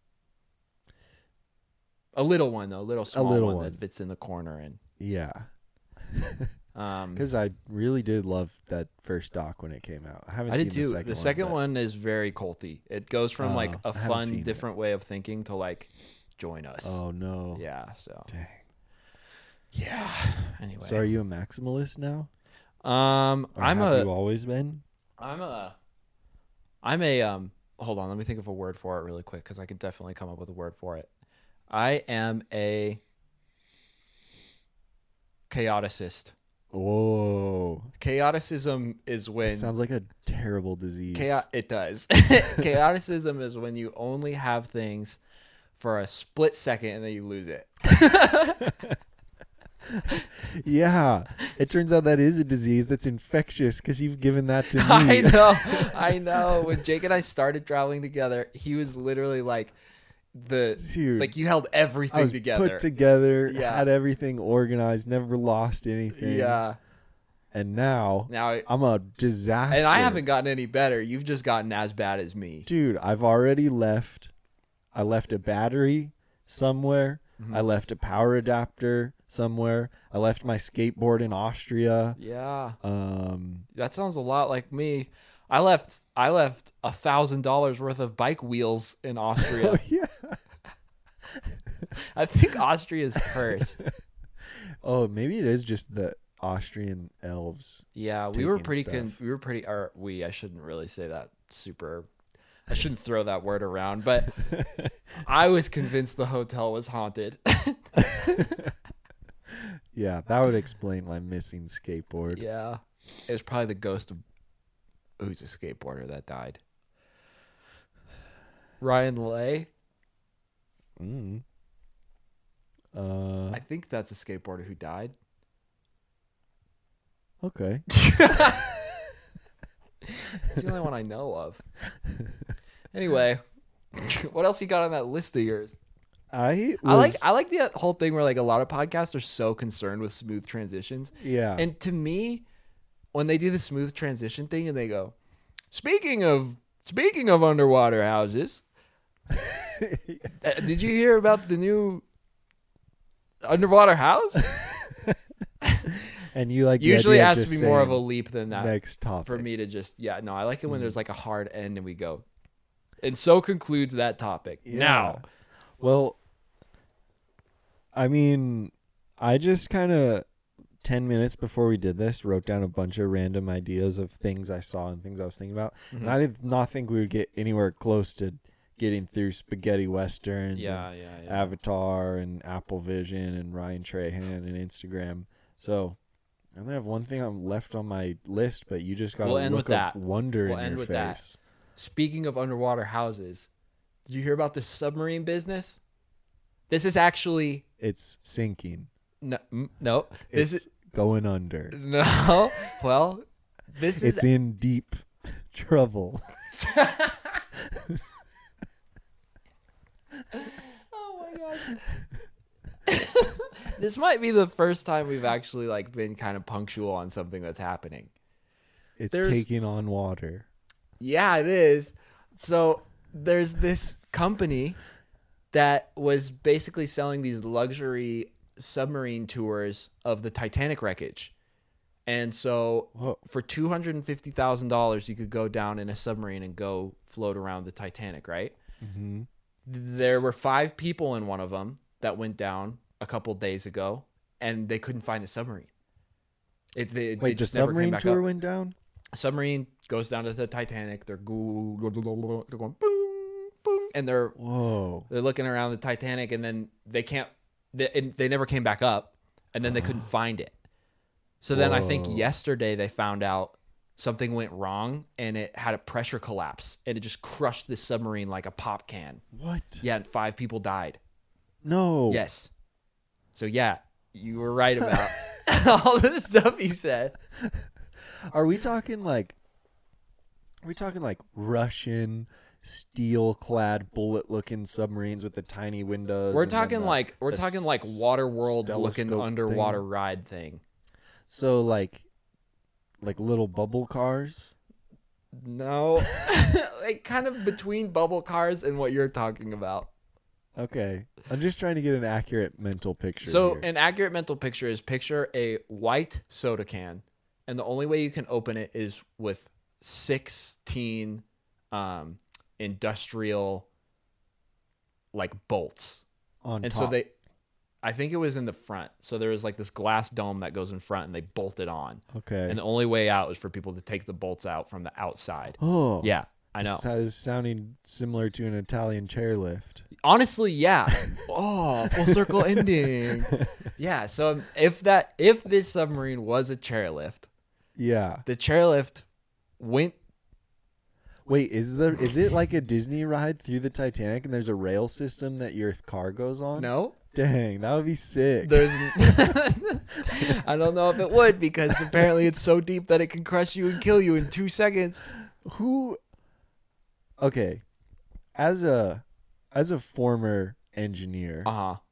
A little one though, a little small little one, one. that fits in the corner, and yeah, um, because I really did love that first doc when it came out. I haven't I seen did too. the second The second one. one is very culty. It goes from like Oh, a I haven't fun, seen it. different way of thinking to like join us. but- Oh no. Yeah. So Dang. yeah. Anyway, So are you a maximalist now? um, Or I'm have a. you always been? I'm a I'm a um hold on, let me think of a word for it really quick, because I could definitely come up with a word for it. I am a chaoticist. Whoa. Chaoticism is when Sounds like a terrible disease. chaos it does. Chaoticism is when you only have things for a split second and then you lose it. Yeah. It turns out that is a disease that's infectious because you've given that to me. I know. I know. When Jake and I started traveling together, he was literally like the Dude. like you held I everything was together. put together, Yeah. had everything organized, never lost anything. Yeah. And now Now I- I'm a disaster. and I haven't gotten any better. You've just gotten as bad as me. Dude, I've already left. I left a battery somewhere. Mm-hmm. I left a power adapter somewhere. I left my skateboard in Austria. Yeah. Um, That sounds a lot like me. I left I left a thousand dollars worth of bike wheels in Austria. Oh, yeah. I think Austria is cursed. Oh, maybe it is just the Austrian elves. Yeah, we were Taking pretty stuff. con- we were pretty or we I shouldn't really say that super I shouldn't throw that word around, but I was convinced the hotel was haunted. Yeah, that would explain my missing skateboard. Yeah. It was probably the ghost of who's a skateboarder that died. Ryan Lay. Mm. Uh, I think that's a skateboarder who died. okay. It's the only one I know of. Anyway, what else you got on that list of yours? I was, I like I like the whole thing where like a lot of podcasts are so concerned with smooth transitions. yeah. And to me, when they do the smooth transition thing and they go, speaking of speaking of underwater houses, uh, did you hear about the new underwater house? and you like the Usually it idea has to just be more of a saying leap than that next topic for me to just yeah no I like it when Mhm. there's like a hard end and we go, and so concludes that topic. Yeah. Now, Well, I mean, I just kind of ten minutes before we did this wrote down a bunch of random ideas of things I saw and things I was thinking about. Mhm. And I did not think we would get anywhere close to getting through spaghetti westerns, yeah, and yeah, yeah. Avatar, and Apple Vision, and Ryan Trahan, and Instagram. So I only have one thing I'm left on my list, but you just got We'll a end look with of that. wonder We'll in end your with face. that. Speaking of underwater houses, did you hear about this submarine business? This is actually It's sinking. no, mm, no. This It's is going under. no. Well, this is It's in deep trouble. oh my god. This might be the first time we've actually like been kind of punctual on something that's happening. It's There's- taking on water. Yeah, it is. So there's this company that was basically selling these luxury submarine tours of the Titanic wreckage. And so Whoa. for two hundred fifty thousand dollars, you could go down in a submarine and go float around the Titanic, right? Mm-hmm. There were five people in one of them that went down a couple days ago, and they couldn't find the submarine. It, they, they Wait, the just never came submarine back tour up. went down? Submarine goes down to the Titanic. They're, go, they're going boom, boom, and they're Whoa. they're looking around the Titanic, and then they can't. They, and they never came back up, and then they couldn't find it. So then I think Whoa. yesterday they found out something went wrong, and it had a pressure collapse, and it just crushed the submarine like a pop can. What? Yeah, and five people died. No. Yes. So yeah, you were right about all the stuff you said. Are we talking like are we talking like Russian steel clad bullet looking submarines with the tiny windows? We're and then talking the- like we're the talking like s- Waterworld looking telescope underwater thing? ride thing. So like like little bubble cars? No, like kind of between bubble cars and what you're talking about. Okay. I'm just trying to get an accurate mental picture. So here. an accurate mental picture is picture a white soda can, and the only way you can open it is with sixteen um, industrial like bolts. on And top. so they, I think it was in the front. So there was like this glass dome that goes in front, and they bolted on. Okay. And the only way out was for people to take the bolts out from the outside. oh. Yeah, I know. This is sounding similar to an Italian chairlift. Honestly, yeah. Oh, full circle ending. Yeah. So if that, if this submarine was a chairlift, Yeah. the chairlift went. Wait, is there is it like a Disney ride through the Titanic and there's a rail system that your car goes on? No, Dang, that would be sick. there's. I don't know if it would, because apparently it's so deep that it can crush you and kill you in two seconds. Who Okay. As a as a former engineer, Uh huh.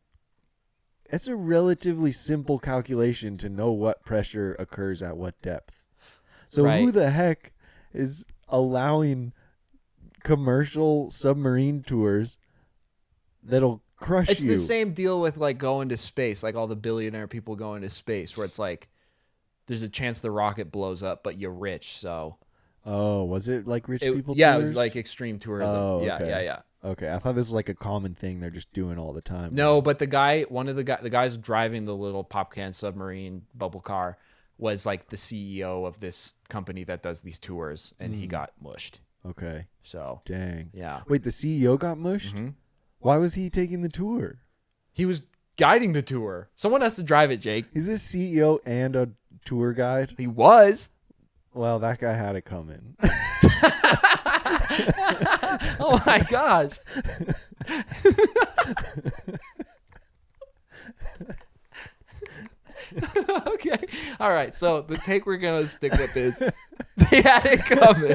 it's a relatively simple calculation to know what pressure occurs at what depth. So Right. who the heck is allowing commercial submarine tours that'll crush It's you? the same deal with like going to space, like all the billionaire people going to space, where it's like there's a chance the rocket blows up, but you're rich, so Oh, was it like rich It- people? yeah, tours? it was like extreme tourism. Oh, yeah, okay. yeah, yeah. Okay, I thought this was like a common thing they're just doing all the time. No, but the guy, one of the guy, the guys driving the little pop can submarine bubble car, was like the C E O of this company that does these tours, and he Mm. got mushed. Okay, So dang. yeah, Wait, the C E O got mushed? Mhm. Why was he taking the tour? he was guiding the tour. Someone has to drive it, Jake. He's a C E O and a tour guide. He was. Well, that guy had it coming. Oh my gosh. Okay. All right. So the take we're gonna stick with is they had it coming.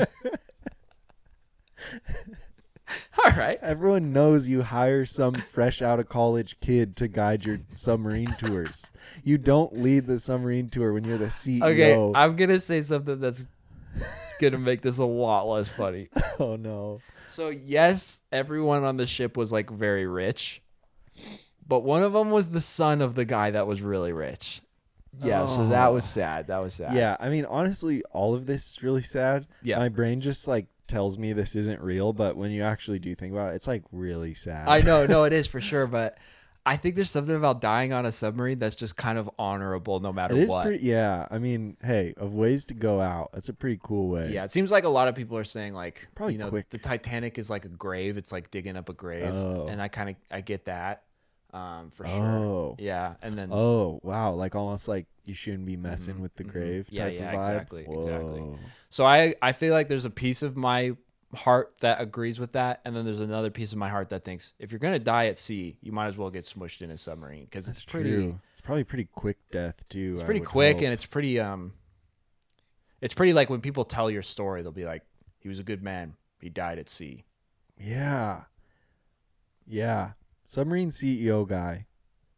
All right. Everyone knows you hire some fresh out of college kid to guide your submarine tours. You don't lead the submarine tour when you're the C E O. Okay. I'm gonna say something that's gonna make this a lot less funny. Oh no. So yes, everyone on the ship was like very rich, but one of them was the son of the guy that was really rich. Yeah, so that was sad. That was sad. Yeah, I mean, honestly, all of this is really sad. Yeah. My brain just like tells me this isn't real, but when you actually do think about it, it's like really sad. I know, no, it is for sure, but I think there's something about dying on a submarine that's just kind of honorable no matter It is what. pretty, yeah. I mean, hey, of ways to go out, that's a pretty cool way. Yeah, it seems like a lot of people are saying like, Probably you know, quick. the Titanic is like a grave. It's like digging up a grave, Oh. and I kind of I get that, um, for sure. Oh. Yeah, and then Oh, wow. Like almost like you shouldn't be messing Mhm, with the mhm. grave. Yeah, type yeah, of vibe. exactly, exactly. Whoa. so I I feel like there's a piece of my heart that agrees with that, and then there's another piece of my heart that thinks if you're gonna die at sea, you might as well get smushed in a submarine because it's That's pretty. true. It's probably pretty quick death too. It's I pretty would quick hope. and it's pretty um it's pretty like when people tell your story, they'll be like, he was a good man, he died at sea. Yeah. Yeah. Submarine C E O guy.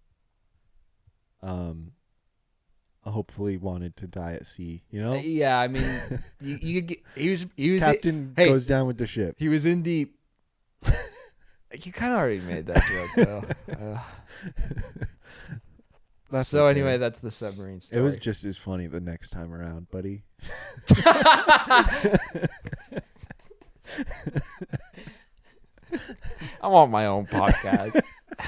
Um hopefully wanted to die at sea, you know? Uh, yeah, I mean, you, you could get, he was he was Captain hey. goes down with the ship. he was in deep. You kind of already made that joke though. Uh, That's so okay. anyway, that's the submarine It story. was just as funny the next time around, buddy. I want my own podcast.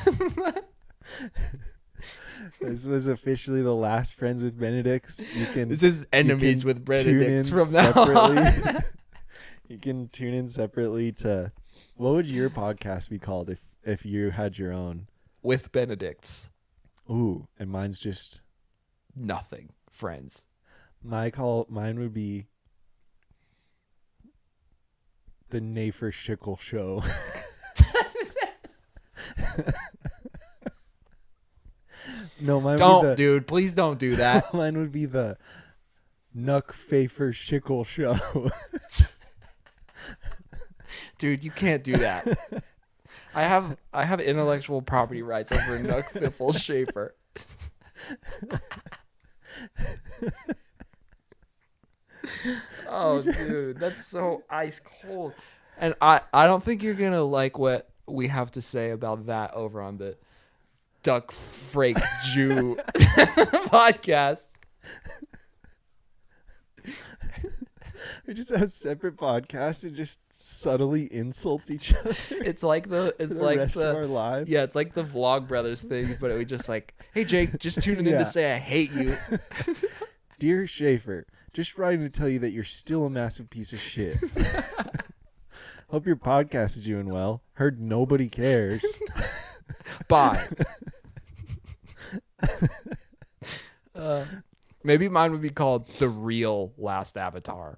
This was officially the last Friends with Benedicts. You can This is enemies can with tune Benedicts in from now separately. on. You can tune in separately to what would your podcast be called if if you had your own? With Benedicts, Ooh, and mine's just nothing. Friends. my call. Mine would be the Nafer Schickel Show. No, mine Don't, would be the, dude. Please don't do that. mine would be the Nuck Pfeiffer Schickel Show. Dude, you can't do that. I have I have intellectual property rights over Nuck Fiffle Schaefer. Oh, dude, that's so ice cold. And I I don't think you're gonna like what we have to say about that over on the Duck Frake Jew podcast. We just have separate podcasts and just subtly insult each other. It's like the for it's the like rest the of our lives. yeah, it's like the Vlog Brothers thing, but it was just like, hey Jake, just tuning in Yeah. to say I hate you. Dear Schaefer, just writing to tell you that you're still a massive piece of shit. Hope your podcast is doing well. Heard nobody cares. Bye. uh, maybe mine would be called The Real Last Avatar.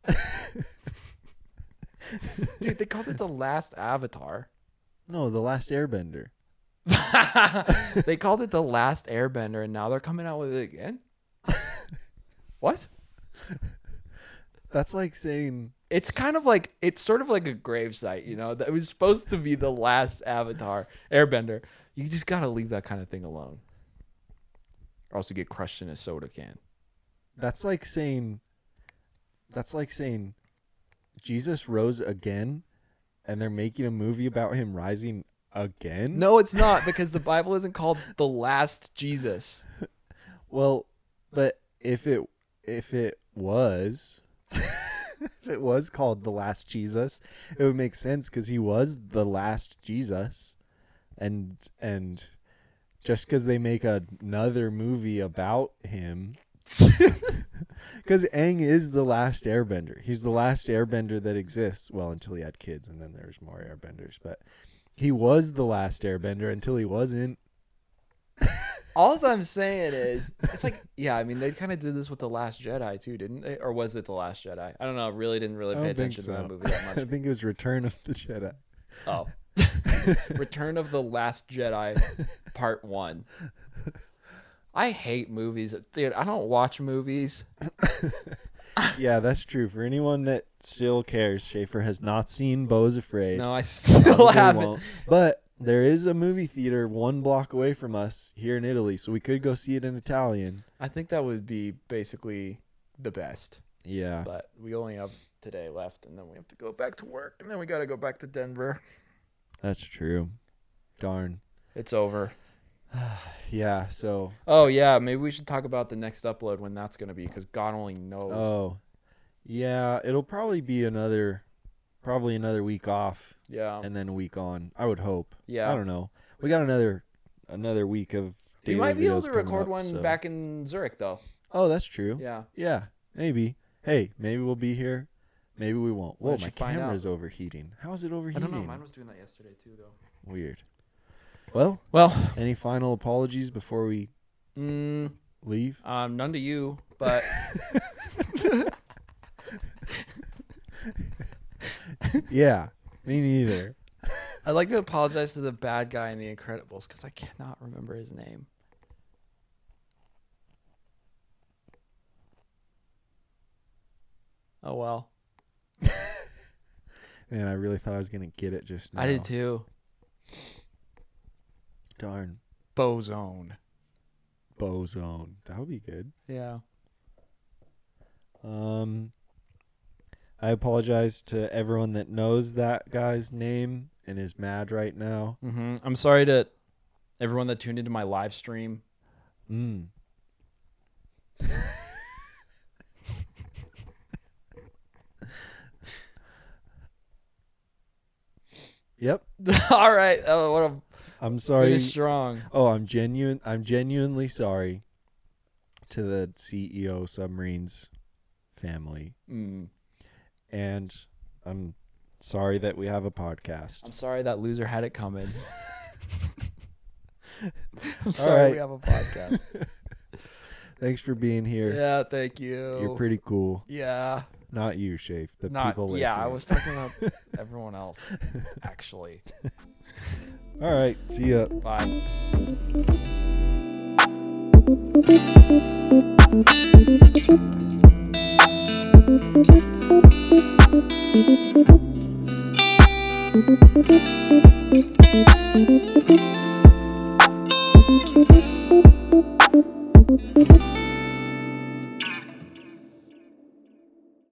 Dude, they called it The Last Avatar. No, The Last Airbender. They called it The Last Airbender, and now they're coming out with it again? What? That's like saying It's kind of like, it's sort of like a gravesite, you know? That it was supposed to be The Last Avatar Airbender. You just got to leave that kind of thing alone. Or else you get crushed in a soda can. that's like saying that's like saying Jesus rose again and they're making a movie about him rising again? No, it's not, because the Bible isn't called The Last Jesus. Well, but if it if it was if it was called The Last Jesus, it would make sense because he was the last Jesus. And and just because they make another movie about him, because Aang is the last airbender. He's the last airbender that exists. Well, until he had kids, and then there's more airbenders. But he was the last airbender until he wasn't. All I'm saying is, it's like, yeah, I mean, they kind of did this with The Last Jedi too, didn't they? Or was it The Last Jedi? I don't know. I really didn't really I pay don't think attention so. to that movie that I much. think it was Return of the Jedi. Oh. Return of the Last Jedi Part one. I hate movies. Dude, I don't watch movies. Yeah, that's true. For anyone that still cares, Schaefer has not seen Beau is Afraid. No, I still Probably haven't. won't. But there is a movie theater one block away from us here in Italy, so we could go see it in Italian. I think that would be basically the best. Yeah. But we only have today left, and then we have to go back to work, and then we got to go back to Denver. That's true. Darn. It's over. Yeah, so Oh, yeah, maybe we should talk about the next upload when that's going to be, because God only knows. oh. Yeah, it'll probably be another probably another week off Yeah. and then a week on. I would hope. Yeah. I don't know. We got another another week of You daily might be able videos to coming record up, one so- back in Zurich, though. Oh, that's true. Yeah. Yeah, maybe. Hey, maybe we'll be here. Maybe we won't. Why Whoa, don't my you find out? camera's overheating. How is it I overheating? don't know. Mine was doing that yesterday, too, though. Weird. Well, Well, any final apologies before we mm, leave? um, none to you, but Yeah, me neither. I'd like to apologize to the bad guy in The Incredibles because I cannot remember his name. Oh, well. Man, I really thought I was going to get it just now. I did too. Darn. Bozone. Bozone. That would be good. Yeah. Um, I apologize to everyone that knows that guy's name and is mad right now. Mm-hmm. I'm sorry to everyone that tuned into my live stream. Mm. Yep. All right. Oh, what a I'm sorry. finish strong. Oh, I'm genuine. I'm genuinely sorry to the C E O Submarines family, Mm. and I'm sorry that we have a podcast. I'm sorry that loser had it coming. I'm sorry right. we have a podcast. Thanks for being here. Yeah, thank you. You're pretty cool. Yeah. Not you, Shafe. The Not people listening. yeah, I was talking about everyone else actually. All right. See ya. Bye.